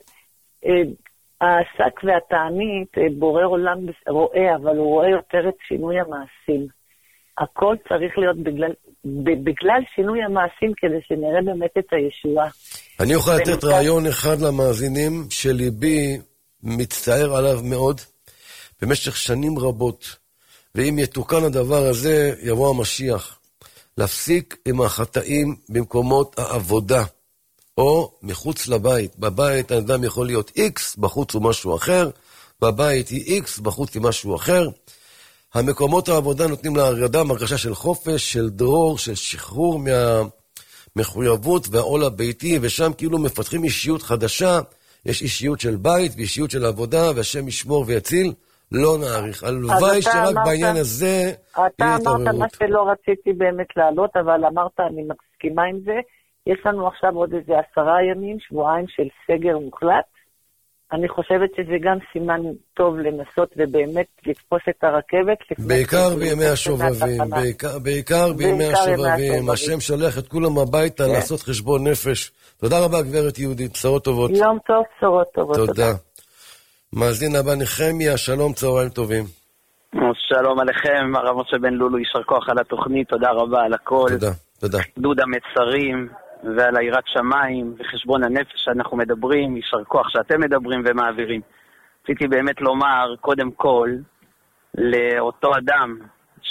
העסק והתענית בורא עולם רואה, אבל הוא רואה יותר את שינוי המעשים. הכל צריך להיות בגלל שינוי המעשים, כדי שנראה באמת את הישועה. אני אוכל לתת רעיון אחד למאזינים שליבי מצטער עליו מאוד במשך שנים רבות, ואם יתוקן הדבר הזה יבוא המשיח. להפסיק עם החטאים במקומות העבודה או מחוץ לבית. בבית האדם יכול להיות X, בחוץ הוא משהו אחר, בבית היא X, בחוץ היא משהו אחר. המקומות העבודה נותנים לאדם הרגשה של חופש, של דרור, של שחרור מהמחויבות והעול הביתי, ושם כאילו מפתחים אישיות חדשה. יש אישיות של בית ואישיות של עבודה, והשם ישמור ויציל. לא נעריך. הלוואי שרק בעניין הזה אתה אמרת מה שלא רציתי באמת לעלות, אבל אמרת, אני מסכימה עם זה. יש לנו עכשיו עוד איזה 10 ימים, שבועיים של סגר מוחלט. אני חושבת שזה גם סימן טוב לנסות ובאמת לתפוס את הרכבת. בעיקר בימי השובבים, בעיקר בימי השובבים. השם שלח את כולם הביתה לעשות חשבון נפש. תודה רבה גברת יהודית, בשורות טובות. יום טוב, בשורות טובות. תודה. מאזין הבא נחמיה, שלום, צהריים טובים. שלום עליכם, הרב משה בן לולו, יישר כוח על התוכנית, תודה רבה על הכל. תודה. חידוד המצרים ועל היראת שמיים וחשבון הנפש שאנחנו מדברים, יישר כוח שאתם מדברים ומעבירים. רציתי באמת לומר קודם כל לאותו אדם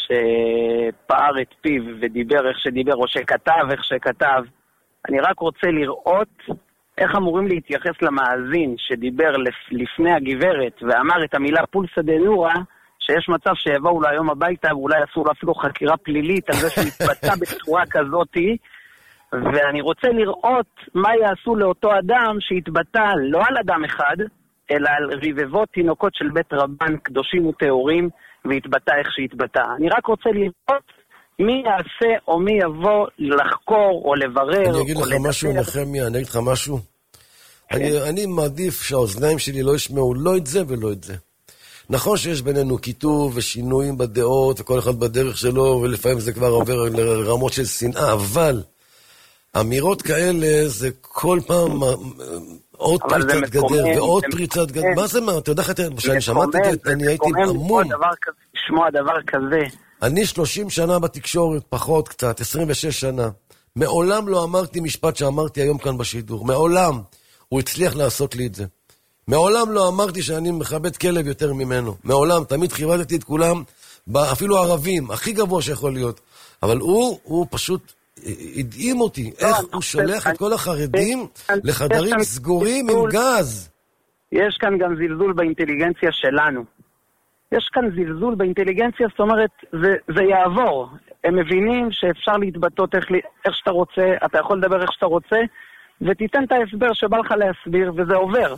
שפער את פיו ודיבר איך שדיבר או שכתב איך שכתב, אני רק רוצה לראות איך אמורים להתייחס למאזין שדיבר לפני הגברת ואמר את המילה פולסא דנורא, שיש מצב שיבואו לו היום הביתה ואולי עשו לו אפילו חקירה פלילית על זה שהוא התבטא בצורה כזאתי, ואני רוצה לראות מה יעשו לאותו אדם שהתבטא לא על אדם אחד, אלא על רבבות תינוקות של בית רבן קדושים וטהורים, והתבטא איך שהתבטא. אני רק רוצה לראות מי יעשה או מי יבוא לחקור או לברר. אני אגיד לך משהו נחמיה, אני אגיד לך משהו. אני מעדיף שהאוזניים שלי לא ישמעו לא את זה ולא את זה. נכון שיש בינינו כיתוב ושינויים בדעות וכל אחד בדרך שלו, ולפעמים זה כבר עובר לרמות של שנאה, אבל אמירות כאלה זה כל פעם עוד פריצת גדר ועוד פריצת גדר. מה זה מה? אתה יודע, כשאני שמעתי את זה, אני הייתי המום. לשמוע דבר כזה. אני 30 שנה בתקשורת, פחות קצת, 26 שנה. מעולם לא אמרתי משפט שאמרתי היום כאן בשידור. מעולם. הוא הצליח לעשות לי את זה. מעולם לא אמרתי שאני מכבד כלב יותר ממנו. מעולם. תמיד כיבדתי את כולם, אפילו ערבים, הכי גבוה שיכול להיות. אבל הוא פשוט הדהים אותי. איך הוא שולח את כל החרדים לחדרים סגורים עם גז. יש כאן גם זלזול באינטליגנציה שלנו. יש כאן זלזול באינטליגנציה, זאת אומרת, זה יעבור. הם מבינים שאפשר להתבטאות איך שאתה רוצה, אתה יכול לדבר איך שאתה רוצה, ותיתן את ההסבר שבא לך להסביר, וזה עובר.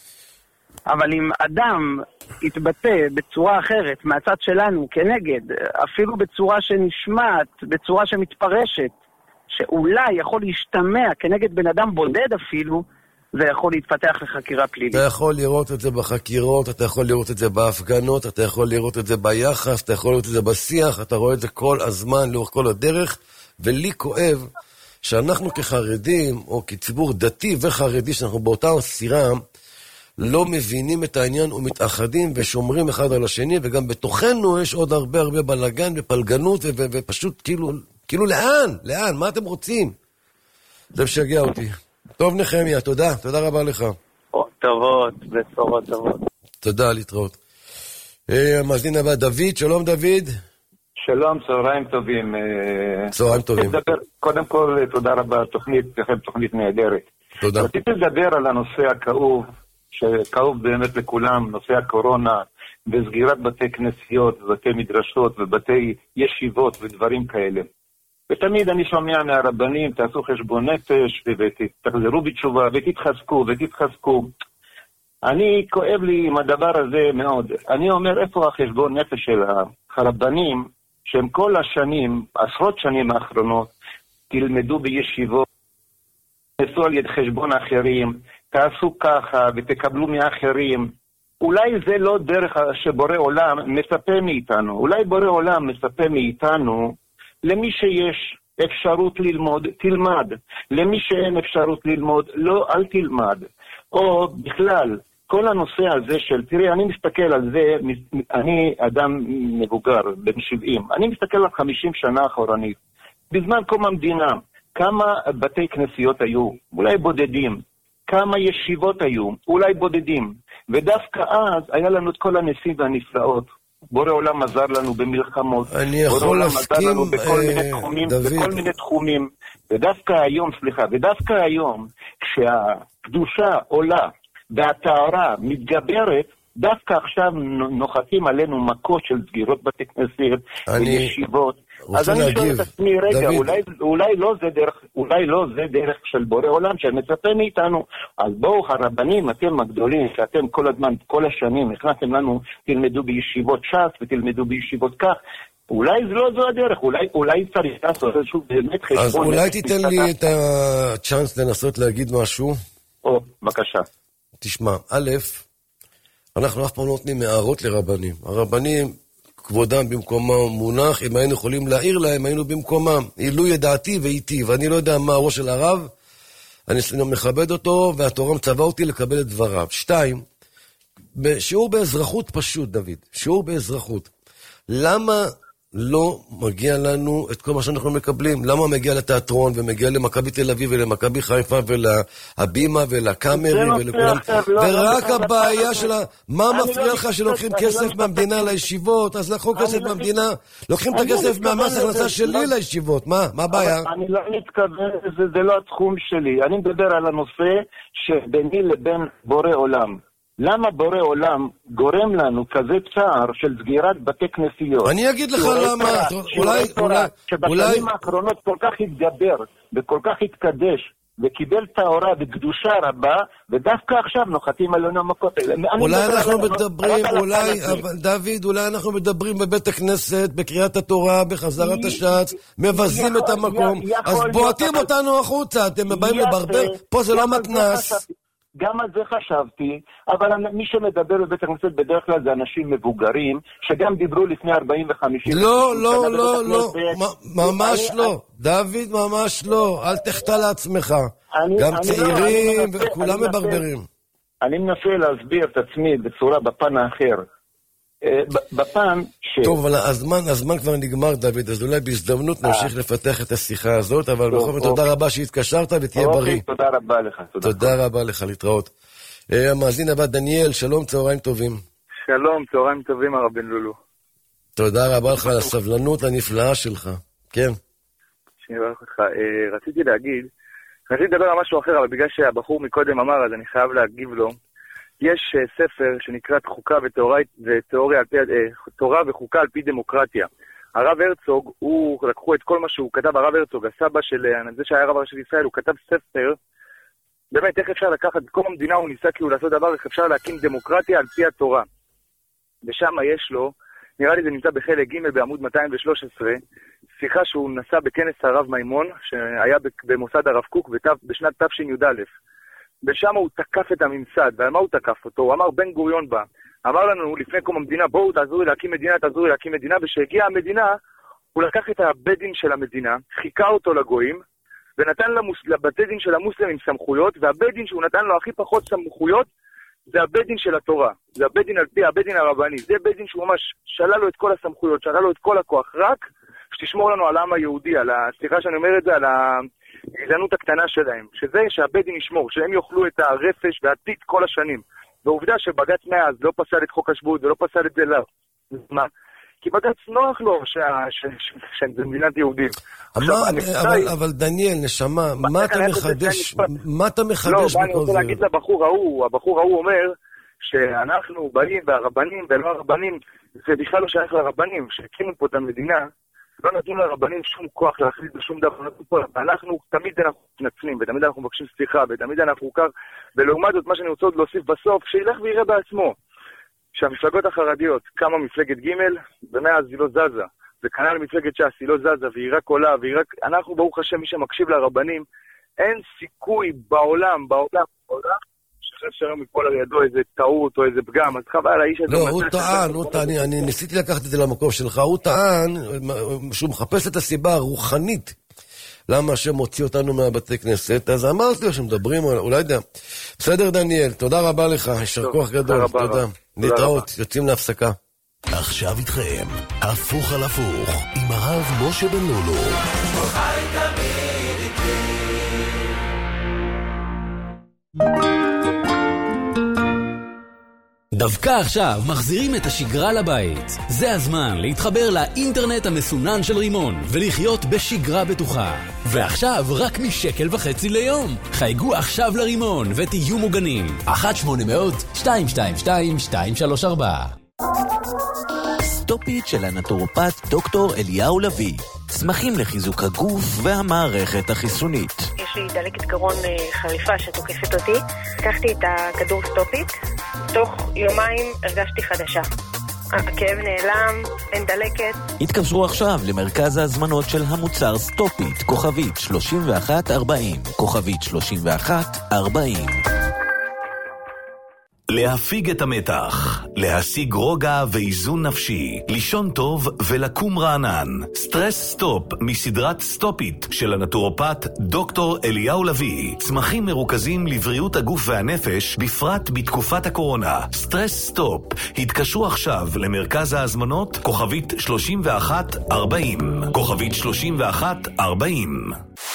אבל אם אדם יתבטא בצורה אחרת, מהצד שלנו, כנגד, אפילו בצורה שנשמעת, בצורה שמתפרשת, שאולי יכול להשתמע כנגד בן אדם בודד אפילו, זה יכול להתפתח לחקירה פלילית. אתה יכול לראות את זה בחקירות, אתה יכול לראות את זה בהפגנות, אתה יכול לראות את זה ביחס, אתה יכול לראות את זה בשיח, אתה רואה את זה כל הזמן, לאורך כל הדרך, ולי כואב שאנחנו כחרדים, או כציבור דתי וחרדי, שאנחנו באותה סירה, לא מבינים את העניין ומתאחדים ושומרים אחד על השני, וגם בתוכנו יש עוד הרבה בלגן ופלגנות, ופשוט כאילו לאן? מה אתם רוצים? זה משגע אותי. טוב נחמיה, תודה רבה לך. טובות, בשורות טובות. תודה, להתראות. המאזין הבא, דוד, שלום דוד. שלום, צהריים טובים. צהריים טובים. קודם כל, תודה רבה, תוכנית נהדרת. תודה. רציתי לדבר על הנושא הכאוב, שכאוב באמת לכולם, נושא הקורונה, וסגירת בתי כנסיות, ובתי מדרשות, ובתי ישיבות, ודברים כאלה. ותמיד אני שומע מהרבנים, תעשו חשבון נפש, ותחזרו בתשובה, ותתחזקו. אני כואב לי עם הדבר הזה מאוד. אני אומר, איפה החשבון נפש של הרבנים, שהם כל השנים, עשרות שנים האחרונות, תלמדו בישיבות, תעשו על יד חשבון אחרים, תעשו ככה ותקבלו מאחרים. אולי זה לא דרך שבורא עולם מצפה מאיתנו. אולי בורא עולם מצפה מאיתנו, למי שיש אפשרות ללמוד, תלמד. למי שאין אפשרות ללמוד, לא, אל תלמד. או בכלל, כל הנושא הזה של, תראי, אני מסתכל על זה, אני אדם מבוגר, בן 70, אני מסתכל על 50 שנה אחורנית. בזמן קום המדינה, כמה בתי כנסיות היו? אולי בודדים. כמה ישיבות היו? אולי בודדים. ודווקא אז היה לנו את כל הניסים והנפלאות. בורא עולם עזר לנו במלחמות. אני יכול להסכים, בכל מיני תחומים. ודווקא היום, כשהקדושה עולה, והטהרה מתגברת, דווקא עכשיו נוחתים עלינו מכות של סגירות בתי כנסיות וישיבות. אז אני שואל את עצמי, רגע, אולי לא זה דרך של בורא עולם שמצפה מאיתנו. אז בואו הרבנים, אתם הגדולים, שאתם כל הזמן, כל השנים, הכנסתם לנו, תלמדו בישיבות ש"ס ותלמדו בישיבות כך. אולי זה לא זו הדרך, אולי צריך לעשות איזשהו באמת חשבון. אז אולי תיתן לי את הצ'אנס לנסות להגיד משהו. בבקשה. תשמע, א', אנחנו אף פעם לא נותנים הערות לרבנים. הרבנים, כבודם במקומם מונח, אם היינו יכולים להעיר להם, היינו במקומם. אילו ידעתי ואיתי, ואני לא יודע מה הראש של הרב, אני מכבד אותו, והתורה מצווה אותי לקבל את דבריו. 2, שיעור באזרחות פשוט, דוד, שיעור באזרחות. למה לא מגיע לנו את כל מה שאנחנו מקבלים? למה מגיע לתיאטרון ומגיע למכבי תל אביב ולמכבי חיפה ולהבימה ולקאמרי ולכולם? ורק הבעיה שלה, מה מפריע לך שלוקחים כסף מהמדינה לישיבות? אז לקחו כסף מהמדינה, לוקחים את הכסף מהמס הכנסה שלי לישיבות, מה הבעיה? אני לא מתכוון, זה לא התחום שלי. אני מדבר על הנושא שביני לבין בורא עולם. למה בורא עולם גורם לנו כזה צער של סגירת בתי כנסיות? אני אגיד לך למה. שבשנים האחרונות כל כך התגבר וכל כך התקדש וקיבל תאורה וקדושה רבה, ודווקא עכשיו נוחתים עלינו המכות האלה. אולי אנחנו מדברים, דוד, אולי אנחנו מדברים בבית הכנסת, בקריאת התורה, בחזרת הש"ץ, מבזים את המקום, אז בועטים אותנו החוצה, אתם באים לברבר, פה זה לא מתנס. גם על זה חשבתי, אבל מי שמדבר בבית הכנסת בדרך כלל זה אנשים מבוגרים, שגם דיברו לפני 40 ו-50. לא, ממש לא. דוד, ממש לא. אל תחטא לעצמך. גם צעירים וכולם מברברים. אני מנסה להסביר את עצמי בצורה בפן האחר. בפן טוב, אבל הזמן כבר נגמר, דוד, אז אולי בהזדמנות נמשיך לפתח את השיחה הזאת, אבל בכל זאת תודה רבה שהתקשרת ותהיה בריא. תודה רבה לך. תודה רבה לך, להתראות. המאזין הבא, דניאל, שלום, צהריים טובים. שלום, צהריים טובים, הרב בן לולו. תודה רבה לך על הסבלנות הנפלאה שלך. כן. שיברך אותך. רציתי לדבר על משהו אחר, אבל בגלל שהבחור מקודם אמר, אז אני חייב להגיב לו. יש ספר שנקרא חוקה תורה וחוקה על פי דמוקרטיה. הרב הרצוג, לקחו את כל מה שהוא כתב, הרב הרצוג, הסבא של זה שהיה רב הראשי לישראל, הוא כתב ספר, באמת איך אפשר לקחת את כל המדינה, הוא ניסה כאילו לעשות דבר, איך אפשר להקים דמוקרטיה על פי התורה. ושם יש לו, נראה לי זה נמצא בחלק ג' בעמוד 213, שיחה שהוא נסע בכנס הרב מימון, שהיה במוסד הרב קוק בשנת תשי"א. ושם הוא תקף את הממסד, ועל מה הוא תקף אותו? הוא אמר, בן גוריון בא, אמר לנו לפני קום המדינה, בואו תעזרו לי להקים מדינה, ושהגיעה המדינה, הוא לקח את הבית דין של המדינה, חיכה אותו לגויים, ונתן לבתי דין של המוסלמים סמכויות, והבית דין שהוא נתן לו הכי פחות סמכויות, זה הבית דין של התורה, זה הבית דין על פי, הבית דין הרבני, זה בית דין שהוא ממש שלל לו את כל הסמכויות, שלל לו את כל הכוח, רק שתשמור לנו על העם היהודי, סליחה שאני אומר את זה, על הגזענות הקטנה שלהם, שזה שהבית דין ישמור, שהם יאכלו את הרפש והטיט כל השנים. ועובדה שבג"ץ מאז לא פסל את חוק השבות ולא פסל את זה לא. מה? כי בג"ץ נוח לו שזה מדינת יהודים. אבל דניאל, נשמה, מה אתה מחדש? מה אתה מחדש בכל זה? לא, אני רוצה להגיד לבחור ההוא אומר שאנחנו באים והרבנים ולא הרבנים, זה בכלל לא שייך לרבנים, שהקימו פה את המדינה, לא נתנו לרבנים שום כוח להחליט בשום דבר, אנחנו תמיד אנחנו מתנצלים, ותמיד אנחנו מבקשים סליחה, ותמיד אנחנו כך, ולעומת זאת מה שאני רוצה עוד להוסיף בסוף, שילך ויראה בעצמו, שהמפלגות החרדיות, קמה מפלגת ג' ומאז היא לא זזה, וכנ"ל מפלגת ש"ס, היא לא זזה, והיא רק עולה, אנחנו ברוך השם, מי שמקשיב לרבנים, אין סיכוי בעולם, שאפשר מכל על ידו איזה טעות או איזה פגם, אז חבל, האיש הזה... לא, הוא טען, אני ניסיתי לקחת את זה למקום שלך, הוא טען שהוא מחפש את הסיבה הרוחנית, למה השם מוציא אותנו מהבתי כנסת, אז אמרתי לו שמדברים, אולי יודע. בסדר דניאל, תודה רבה לך, יישר כוח גדול, תודה. להתראות, יוצאים להפסקה. עכשיו איתכם, הפוך על הפוך, עם הרב משה בן לולו. חי תמיד איתי. דווקא עכשיו מחזירים את השגרה לבית. זה הזמן להתחבר לאינטרנט המסונן של רימון ולחיות בשגרה בטוחה. ועכשיו רק מ1.50 ליום. חייגו עכשיו לרימון ותהיו מוגנים. 1-800-222-234. סטופית של הנטורופט דוקטור אליהו לוי. צמחים לחיזוק הגוף והמערכת החיסונית. יש לי דלקת גרון חריפה שתוקפת אותי. לקחתי את הכדור סטופית. תוך יומיים הרגשתי חדשה. הכאב נעלם, אין דלקת. התקשרו עכשיו למרכז ההזמנות של המוצר סטופית, כוכבית 3140, כוכבית 3140. להפיג את המתח, להשיג רוגע ואיזון נפשי, לישון טוב ולקום רענן. סטרס סטופ מסדרת סטופית של הנטורופט דוקטור אליהו לוי. צמחים מרוכזים לבריאות הגוף והנפש, בפרט בתקופת הקורונה. סטרס סטופ. התקשרו עכשיו למרכז ההזמנות כוכבית 3140, כוכבית 3140.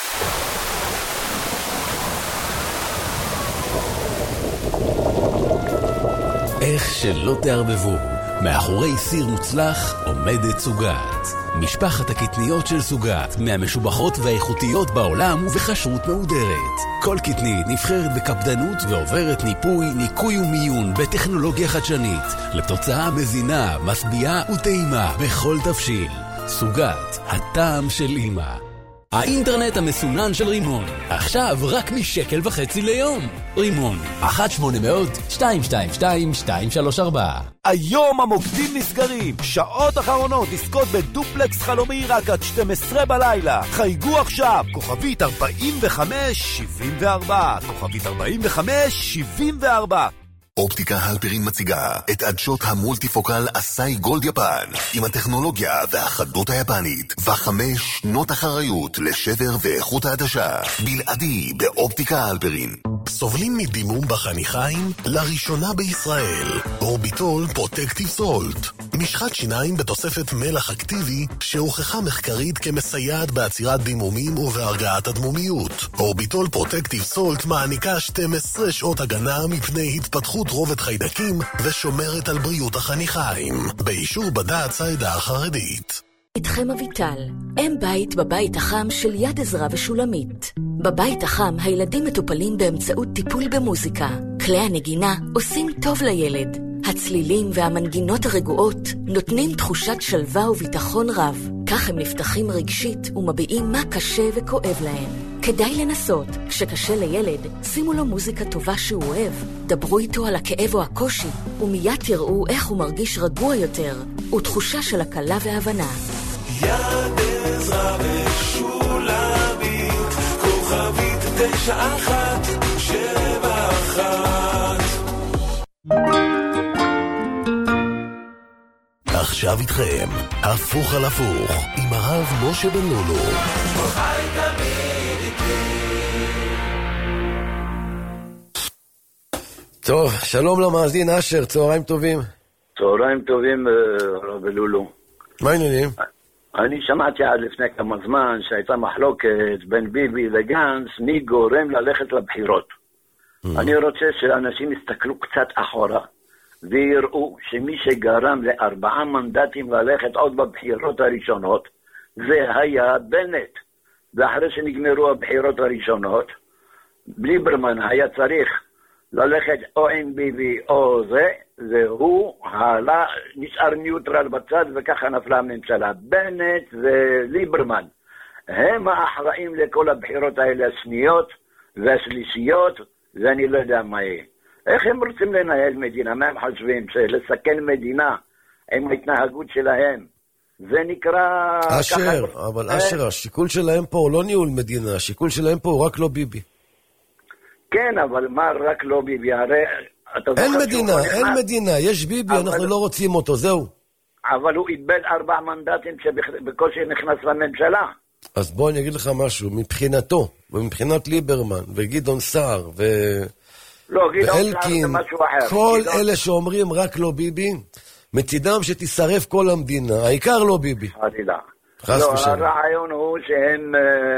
איך שלא תערבבו, מאחורי סיר מוצלח עומדת סוגת. משפחת הקטניות של סוגת, מהמשובחות והאיכותיות בעולם ובחשרות מהודרת. כל קטנית נבחרת בקפדנות ועוברת ניפוי, ניקוי ומיון בטכנולוגיה חדשנית, לתוצאה מזינה, משביעה וטעימה בכל תבשיל. סוגת, הטעם של אמא. האינטרנט המסונן של רימון, עכשיו רק מ1.50 ליום. רימון, 1-800-222-234. היום המוקדים נסגרים, שעות אחרונות לזכות בדופלקס חלומי רק עד 12 בלילה. חייגו עכשיו, כוכבית 4574, כוכבית 4574. אופטיקה הלפרין מציגה את עדשות המולטיפוקל אסאי גולד יפן עם הטכנולוגיה והחדות היפנית ו5 שנות אחריות לשבר ואיכות העדשה בלעדי באופטיקה הלפרין. סובלים מדימום בחניכיים? לראשונה בישראל אורביטול פרוטקטיב סולט, משחת שיניים בתוספת מלח אקטיבי שהוכחה מחקרית כמסייעת בעצירת דימומים ובהרגעת הדמומיות. אורביטול פרוטקטיב סולט מעניקה 12 שעות הגנה מפני התפתחות רובד חיידקים ושומרת על בריאות החניכיים, באישור בד"ץ העדה החרדית. איתכם אביטל, אם בית בבית החם של יד עזרא ושולמית. בבית החם הילדים מטופלים באמצעות טיפול במוזיקה. כלי הנגינה עושים טוב לילד. הצלילים והמנגינות הרגועות נותנים תחושת שלווה וביטחון רב. כך הם נפתחים רגשית ומביעים מה קשה וכואב להם. כדאי לנסות. כשקשה לילד, שימו לו מוזיקה טובה שהוא אוהב. דברו איתו על הכאב או הקושי, ומיד תראו איך הוא מרגיש רגוע יותר, ותחושה של הקלה והבנה. יד עזרא ושולמית, כוכבית 9171. עכשיו איתכם, הפוך על הפוך, עם הרב משה בן לולו. חי תמיד איתי. טוב, שלום למאזין אשר, צהריים טובים. צהריים טובים, הרב לולו. מה העניינים? אני שמעתי עד לפני כמה זמן שהייתה מחלוקת בין ביבי וגנץ, מי גורם ללכת לבחירות. אני רוצה שאנשים יסתכלו קצת אחורה. ויראו שמי שגרם ל4 מנדטים ללכת עוד בבחירות הראשונות, זה היה בנט. ואחרי שנגמרו הבחירות הראשונות, ליברמן היה צריך ללכת או עם ביבי או זה, והוא נשאר ניוטרל בצד, וככה נפלה הממשלה. בנט וליברמן הם האחראים לכל הבחירות האלה, השניות והשלישיות, ואני לא יודע מה יהיה. איך הם רוצים לנהל מדינה? מה הם חושבים? שלסכן מדינה עם ההתנהגות שלהם? זה נקרא... אשר, אבל אשר, השיקול שלהם פה הוא לא ניהול מדינה, השיקול שלהם פה הוא רק לא ביבי. כן, אבל מה רק לא ביבי? הרי... אין מדינה, אין מדינה, יש ביבי, אנחנו לא רוצים אותו, זהו. אבל הוא איבד 4 מנדטים שבקושי נכנס לממשלה. אז בוא אני אגיד לך משהו, מבחינתו, ומבחינת ליברמן, וגדעון סער, ואלקין, כל אלה שאומרים רק לא ביבי, מצידם שתישרף כל המדינה, העיקר לא ביבי. לא, הרעיון הוא שהם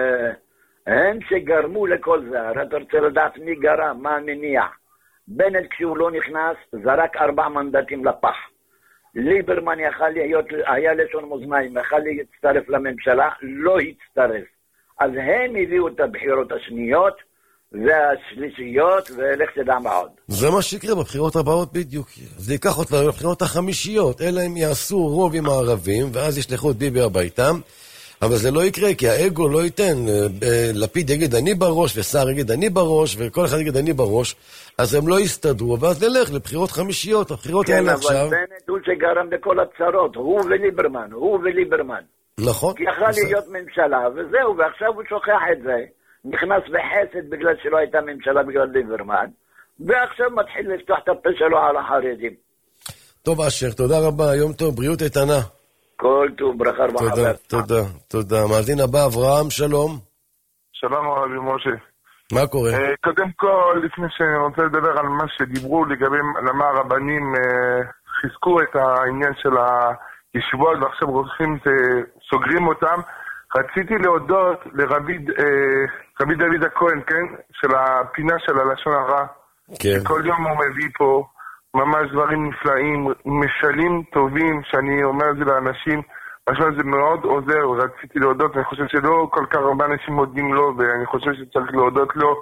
הם שגרמו לכל זה. אתה רוצה לדעת מי גרם, מה המניע. בנט כשהוא לא נכנס, זרק 4 מנדטים לפח. ליברמן היה לשון מאזניים, יכל להצטרף לממשלה, לא הצטרף. אז הם הביאו את הבחירות השניות והשלישיות, ולך תדע מה עוד. זה מה שיקרה בבחירות הבאות בדיוק. זה ייקח אותנו לבחירות החמישיות, אלא הם יעשו רוב עם הערבים, ואז ישלחו את ביבי הביתם. אבל זה לא יקרה, כי האגו לא ייתן. לפיד יגיד אני בראש, וסער יגיד אני בראש, וכל אחד יגיד אני בראש, אז הם לא יסתדרו, ואז נלך לבחירות חמישיות, הבחירות האלה עכשיו. כן, אבל בנט הוא שגרם לכל הצרות, הוא וליברמן. נכון. כי יכלה להיות ממשלה, וזהו, ועכשיו הוא שוכח את זה. נכנס בחסד בגלל שלא הייתה ממשלה בגלל ליברמן, ועכשיו מתחיל לפתוח את הפה שלו על החרדים. טוב אשר, תודה רבה, יום טוב, בריאות איתנה. כל טוב, ברכה רבה. תודה. מאזין הבא, אברהם, שלום. שלום רבי משה. מה קורה? קודם כל, לפני שאני רוצה לדבר על מה שדיברו לגבי למה הרבנים חיזקו את העניין של הישיבות, ועכשיו סוגרים אותם, רציתי להודות לרבי דוד הכהן, כן? של הפינה של הלשון הרע. כן. כל יום הוא מביא פה ממש דברים נפלאים, משלים טובים, שאני אומר את זה לאנשים, משהו זה מאוד עוזר, רציתי להודות, אני חושב שלא כל כך הרבה אנשים מודים לו, ואני חושב שצריך להודות לו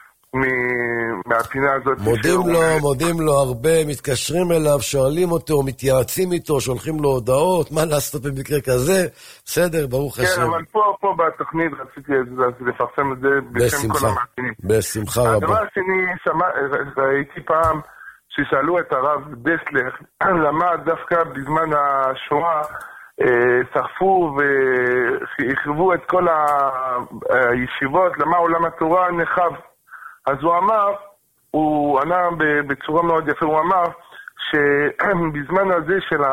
מהפינה הזאת. מודים לו הרבה, מתקשרים אליו, שואלים אותו, מתייעצים איתו, שולחים לו הודעות, מה לעשות במקרה כזה, בסדר, ברוך השם. כן, אבל פה בתוכנית רציתי לפרסם את זה בשם כל המאזינים. בשמחה רבה. הדבר השני, ראיתי פעם ששאלו את הרב דסלר, למה דווקא בזמן השואה שרפו והחרבו את כל הישיבות, למה עולם התורה נחב. אז הוא ענה בצורה מאוד יפה, הוא אמר שבזמן הזה של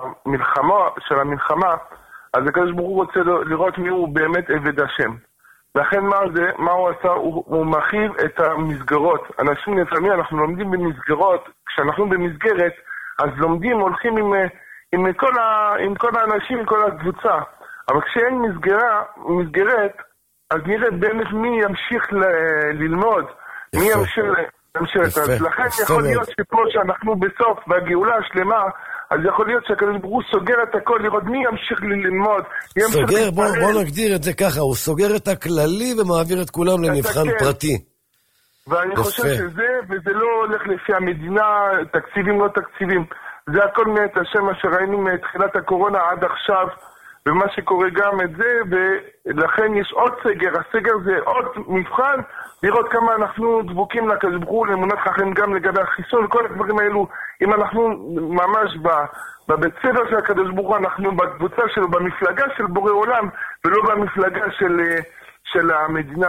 המלחמה, אז הקדוש ברוך הוא רוצה לראות מי הוא באמת עבד השם. לכן מה הוא עשה? הוא מרחיב את המסגרות. אנשים לפעמים אנחנו לומדים במסגרות, כשאנחנו במסגרת, אז לומדים, הולכים עם כל האנשים, עם כל הקבוצה. אבל כשאין מסגרת, אז נראה באמת מי ימשיך ללמוד, מי ימשיך אז לכן יכול להיות שפה שאנחנו בסוף והגאולה השלמה, אז יכול להיות שהקדוש ברוך הוא סוגר את הכל, לראות מי ימשיך ללמוד. סוגר, בוא נגדיר את זה ככה, הוא סוגר את הכללי ומעביר את כולם למבחן פרטי. ואני חושב שזה, וזה לא הולך לפי המדינה, תקציבים לא תקציבים. זה הכל מאת השם אשר ראינו מתחילת הקורונה עד עכשיו, ומה שקורה גם את זה, ולכן יש עוד סגר. הסגר זה עוד מבחן, לראות כמה אנחנו דבוקים לקדוש ברוך הוא, לאמונת חכם גם לגבי החיסון, כל הדברים האלו. אם אנחנו ממש בבית ספר של הקדוש ברוך הוא, אנחנו בקבוצה שלו, במפלגה של בורא עולם, ולא במפלגה של המדינה.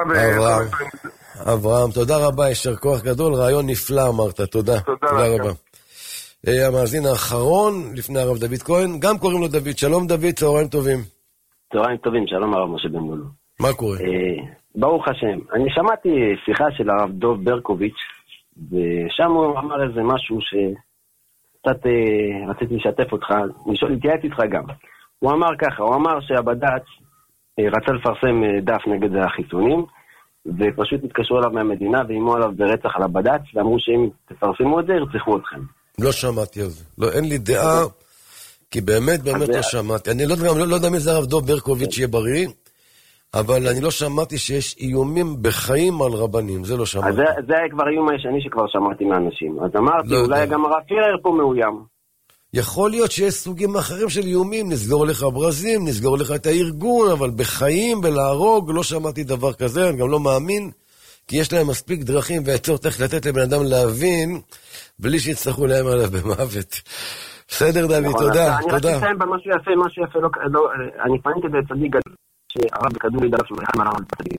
אברהם, תודה רבה, ישר כוח גדול, רעיון נפלא אמרת, תודה. תודה רבה. המאזין האחרון, לפני הרב דוד כהן, גם קוראים לו דוד. שלום דוד, צהריים טובים. צהריים טובים, שלום הרב משה בן לולו. מה קורה? ברוך השם. אני שמעתי שיחה של הרב דוב ברקוביץ', ושם הוא אמר איזה משהו שקצת רציתי לשתף אותך, להתייעץ איתך גם. הוא אמר ככה, הוא אמר שהבד"ץ רצה לפרסם דף נגד החיסונים, ופשוט התקשרו אליו מהמדינה ואימו עליו ברצח על הבד"ץ, ואמרו שאם תפרסמו את זה, ירצחו אתכם. לא שמעתי על זה. לא, אין לי דעה, כי באמת לא שמעתי. אני לא יודע מי זה הרב דוב ברקוביץ' שיהיה בריא, אבל אני לא שמעתי שיש איומים בחיים על רבנים, זה לא שמעתי. אז זה כבר איום הישני שכבר שמעתי מאנשים. אז אמרתי, אולי גם הרב פירר פה מאוים. יכול להיות שיש סוגים אחרים של איומים, נסגור לך ברזים, נסגור לך את הארגון, אבל בחיים ולהרוג לא שמעתי דבר כזה, אני גם לא מאמין, כי יש להם מספיק דרכים ועצות איך לתת לבן אדם להבין, בלי שיצטרכו להם עליו במוות. בסדר דוד, תודה. אני רק אסיים במשהו יפה, אני פניתי בצדיק גדול, שהרב בכדור לי דלף שהוא אחד מהרב בצדיק.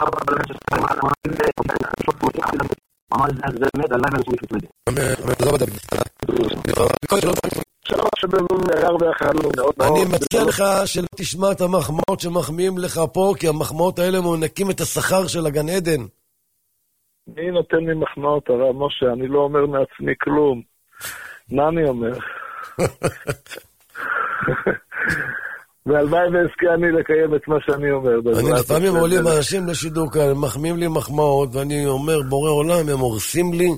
אמר זה באמת, עליי ואנשים מתמודדים. אני מציע לך שלא תשמע את המחמאות שמחמיאים לך פה, כי המחמאות האלה מוענקים את השכר של הגן עדן. מי נותן לי מחמאות, הרב משה? אני לא אומר מעצמי כלום. מה אני אומר? והלוואי ועסקי אני לקיים את מה שאני אומר. אני לפעמים עולים אנשים לשידור כאן, הם מחמיאים לי מחמאות, ואני אומר, בורא עולם, הם הורסים לי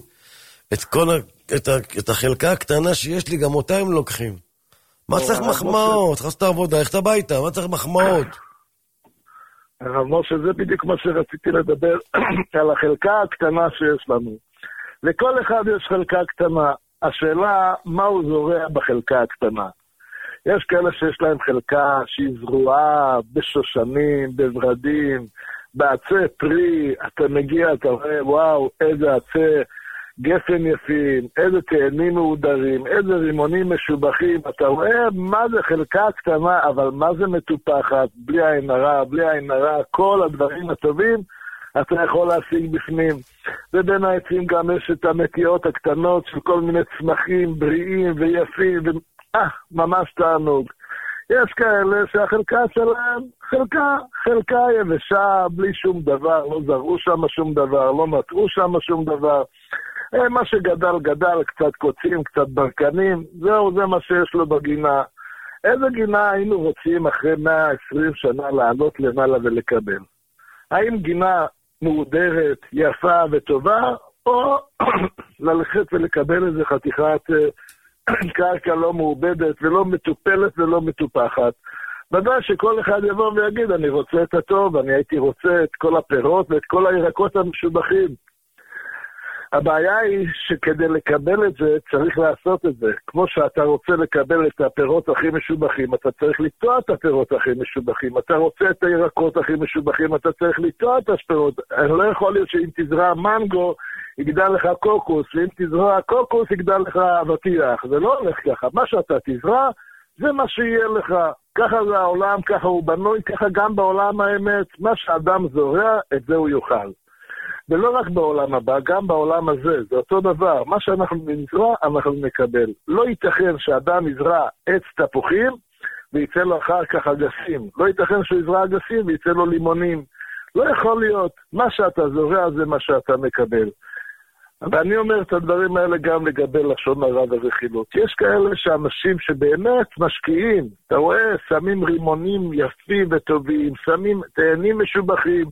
את החלקה הקטנה שיש לי, גם אותה הם לוקחים. מה צריך מחמאות? חסת עבודה, איך אתה ביתה? מה צריך מחמאות? הרב משה, זה בדיוק מה שרציתי לדבר על החלקה הקטנה שיש לנו. לכל אחד יש חלקה קטנה. השאלה, מה הוא זורע בחלקה הקטנה? יש כאלה שיש להם חלקה שהיא זרועה בשושנים, בברדים, בעצי פרי, אתה מגיע, אתה רואה, וואו, איזה עצי גפן יפים, איזה תאנים מעודרים, איזה רימונים משובחים, אתה רואה מה זה חלקה קטנה, אבל מה זה מטופחת, בלי עין הרע, כל הדברים הטובים, אתה יכול להשיג בפנים. ובין העצים גם יש את הנטיות הקטנות של כל מיני צמחים בריאים ויפים, ממש תענוג. יש כאלה שהחלקה שלהם, חלקה יבשה, בלי שום דבר, לא זרעו שם שום דבר, לא נטעו שם שום דבר. מה שגדל, קצת קוצים, קצת ברקנים, זהו, זה מה שיש לו בגינה. איזה גינה היינו רוצים אחרי 120 שנה לעלות למעלה ולקבל? האם גינה מעודרת, יפה וטובה, או ללכת ולקבל איזה חתיכת קרקע לא מעובדת ולא מטופלת ולא מטופחת? ודאי שכל אחד יבוא ויגיד, אני רוצה את הטוב, אני הייתי רוצה את כל הפירות ואת כל הירקות המשובחים. הבעיה היא שכדי לקבל את זה, צריך לעשות את זה. כמו שאתה רוצה לקבל את הפירות הכי משובחים, אתה צריך לטוע את הפירות הכי משובחים. אתה רוצה את הירקות הכי משובחים, אתה צריך לטוע את הפירות. לא יכול להיות שאם תזרע מנגו, יגדל לך קוקוס, ואם תזרע קוקוס, יגדל לך אבטיח. זה לא הולך ככה. מה שאתה תזרע, זה מה שיהיה לך. ככה זה העולם, ככה הוא בנוי, ככה גם בעולם האמת. מה שאדם זורע, את זה הוא יאכל. ולא רק בעולם הבא, גם בעולם הזה, זה אותו דבר. מה שאנחנו נזרע, אנחנו נקבל. לא ייתכן שאדם יזרע עץ תפוחים, ויצא לו אחר כך אגסים. לא ייתכן שהוא יזרע אגסים, ויצא לו לימונים. לא יכול להיות. מה שאתה זורע, זה מה שאתה מקבל. ואני אומר את הדברים האלה גם לגבי לשון הרע ורכילות. יש כאלה שאנשים שבאמת משקיעים, אתה רואה, שמים רימונים יפים וטובים, שמים תאנים משובחים,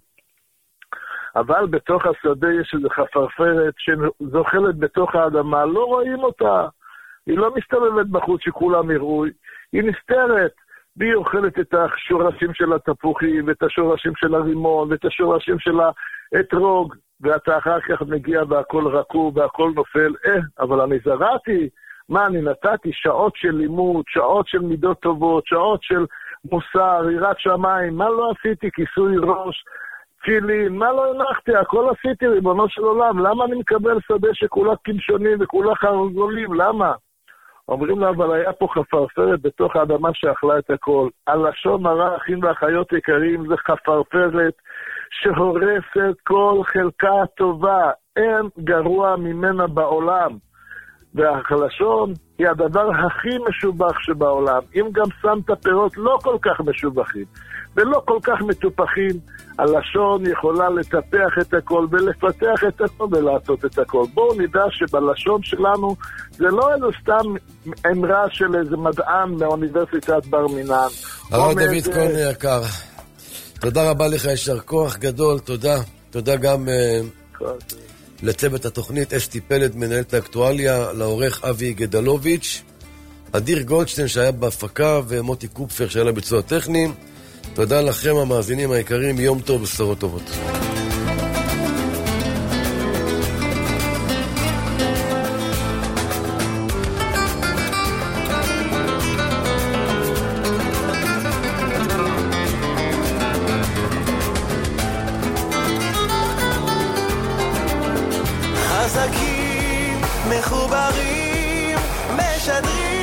אבל בתוך השדה יש איזו חפרפרת שזוחלת בתוך האדמה, לא רואים אותה. היא לא מסתובבת בחוץ שכולם יראו, היא נסתרת. והיא אוכלת את השורשים של התפוחים, ואת השורשים של הרימון, ואת השורשים של האתרוג, ואתה אחר כך מגיע והכל רקוב והכל נופל. אבל אני זרעתי, מה אני נתתי? שעות של לימוד, שעות של מידות טובות, שעות של מוסר, יראת שמיים, מה לא עשיתי? כיסוי ראש, תפילין, מה לא הנחתי? הכל עשיתי, ריבונו של עולם. למה אני מקבל שדה שכולה קמשונים וכולה חרגולים? למה? אומרים לה, אבל היה פה חפרפרת בתוך האדמה שאכלה את הכל. הלשון הרע, אחים ואחיות יקרים, זה חפרפרת שהורסת כל חלקה טובה. אין גרוע ממנה בעולם. והלשון היא הדבר הכי משובח שבעולם. אם גם שמת פירות לא כל כך משובחים ולא כל כך מטופחים, הלשון יכולה לטפח את הכל ולפתח את הכל ולעשות את הכל. בואו נדע שבלשון שלנו זה לא איזה סתם אמרה של איזה מדען מאוניברסיטת בר מינן. הרב דוד כהן יקר, תודה רבה לך, יישר כוח גדול, תודה. תודה גם לצוות התוכנית אסתי פלד, מנהלת האקטואליה, לעורך אבי גדלוביץ', אדיר גולדשטיין שהיה בהפקה, ומוטי קופפר שהיה לביצוע טכני. תודה לכם המאזינים היקרים, יום טוב ובשורות טובות. חזקים, מחוברים, משדרים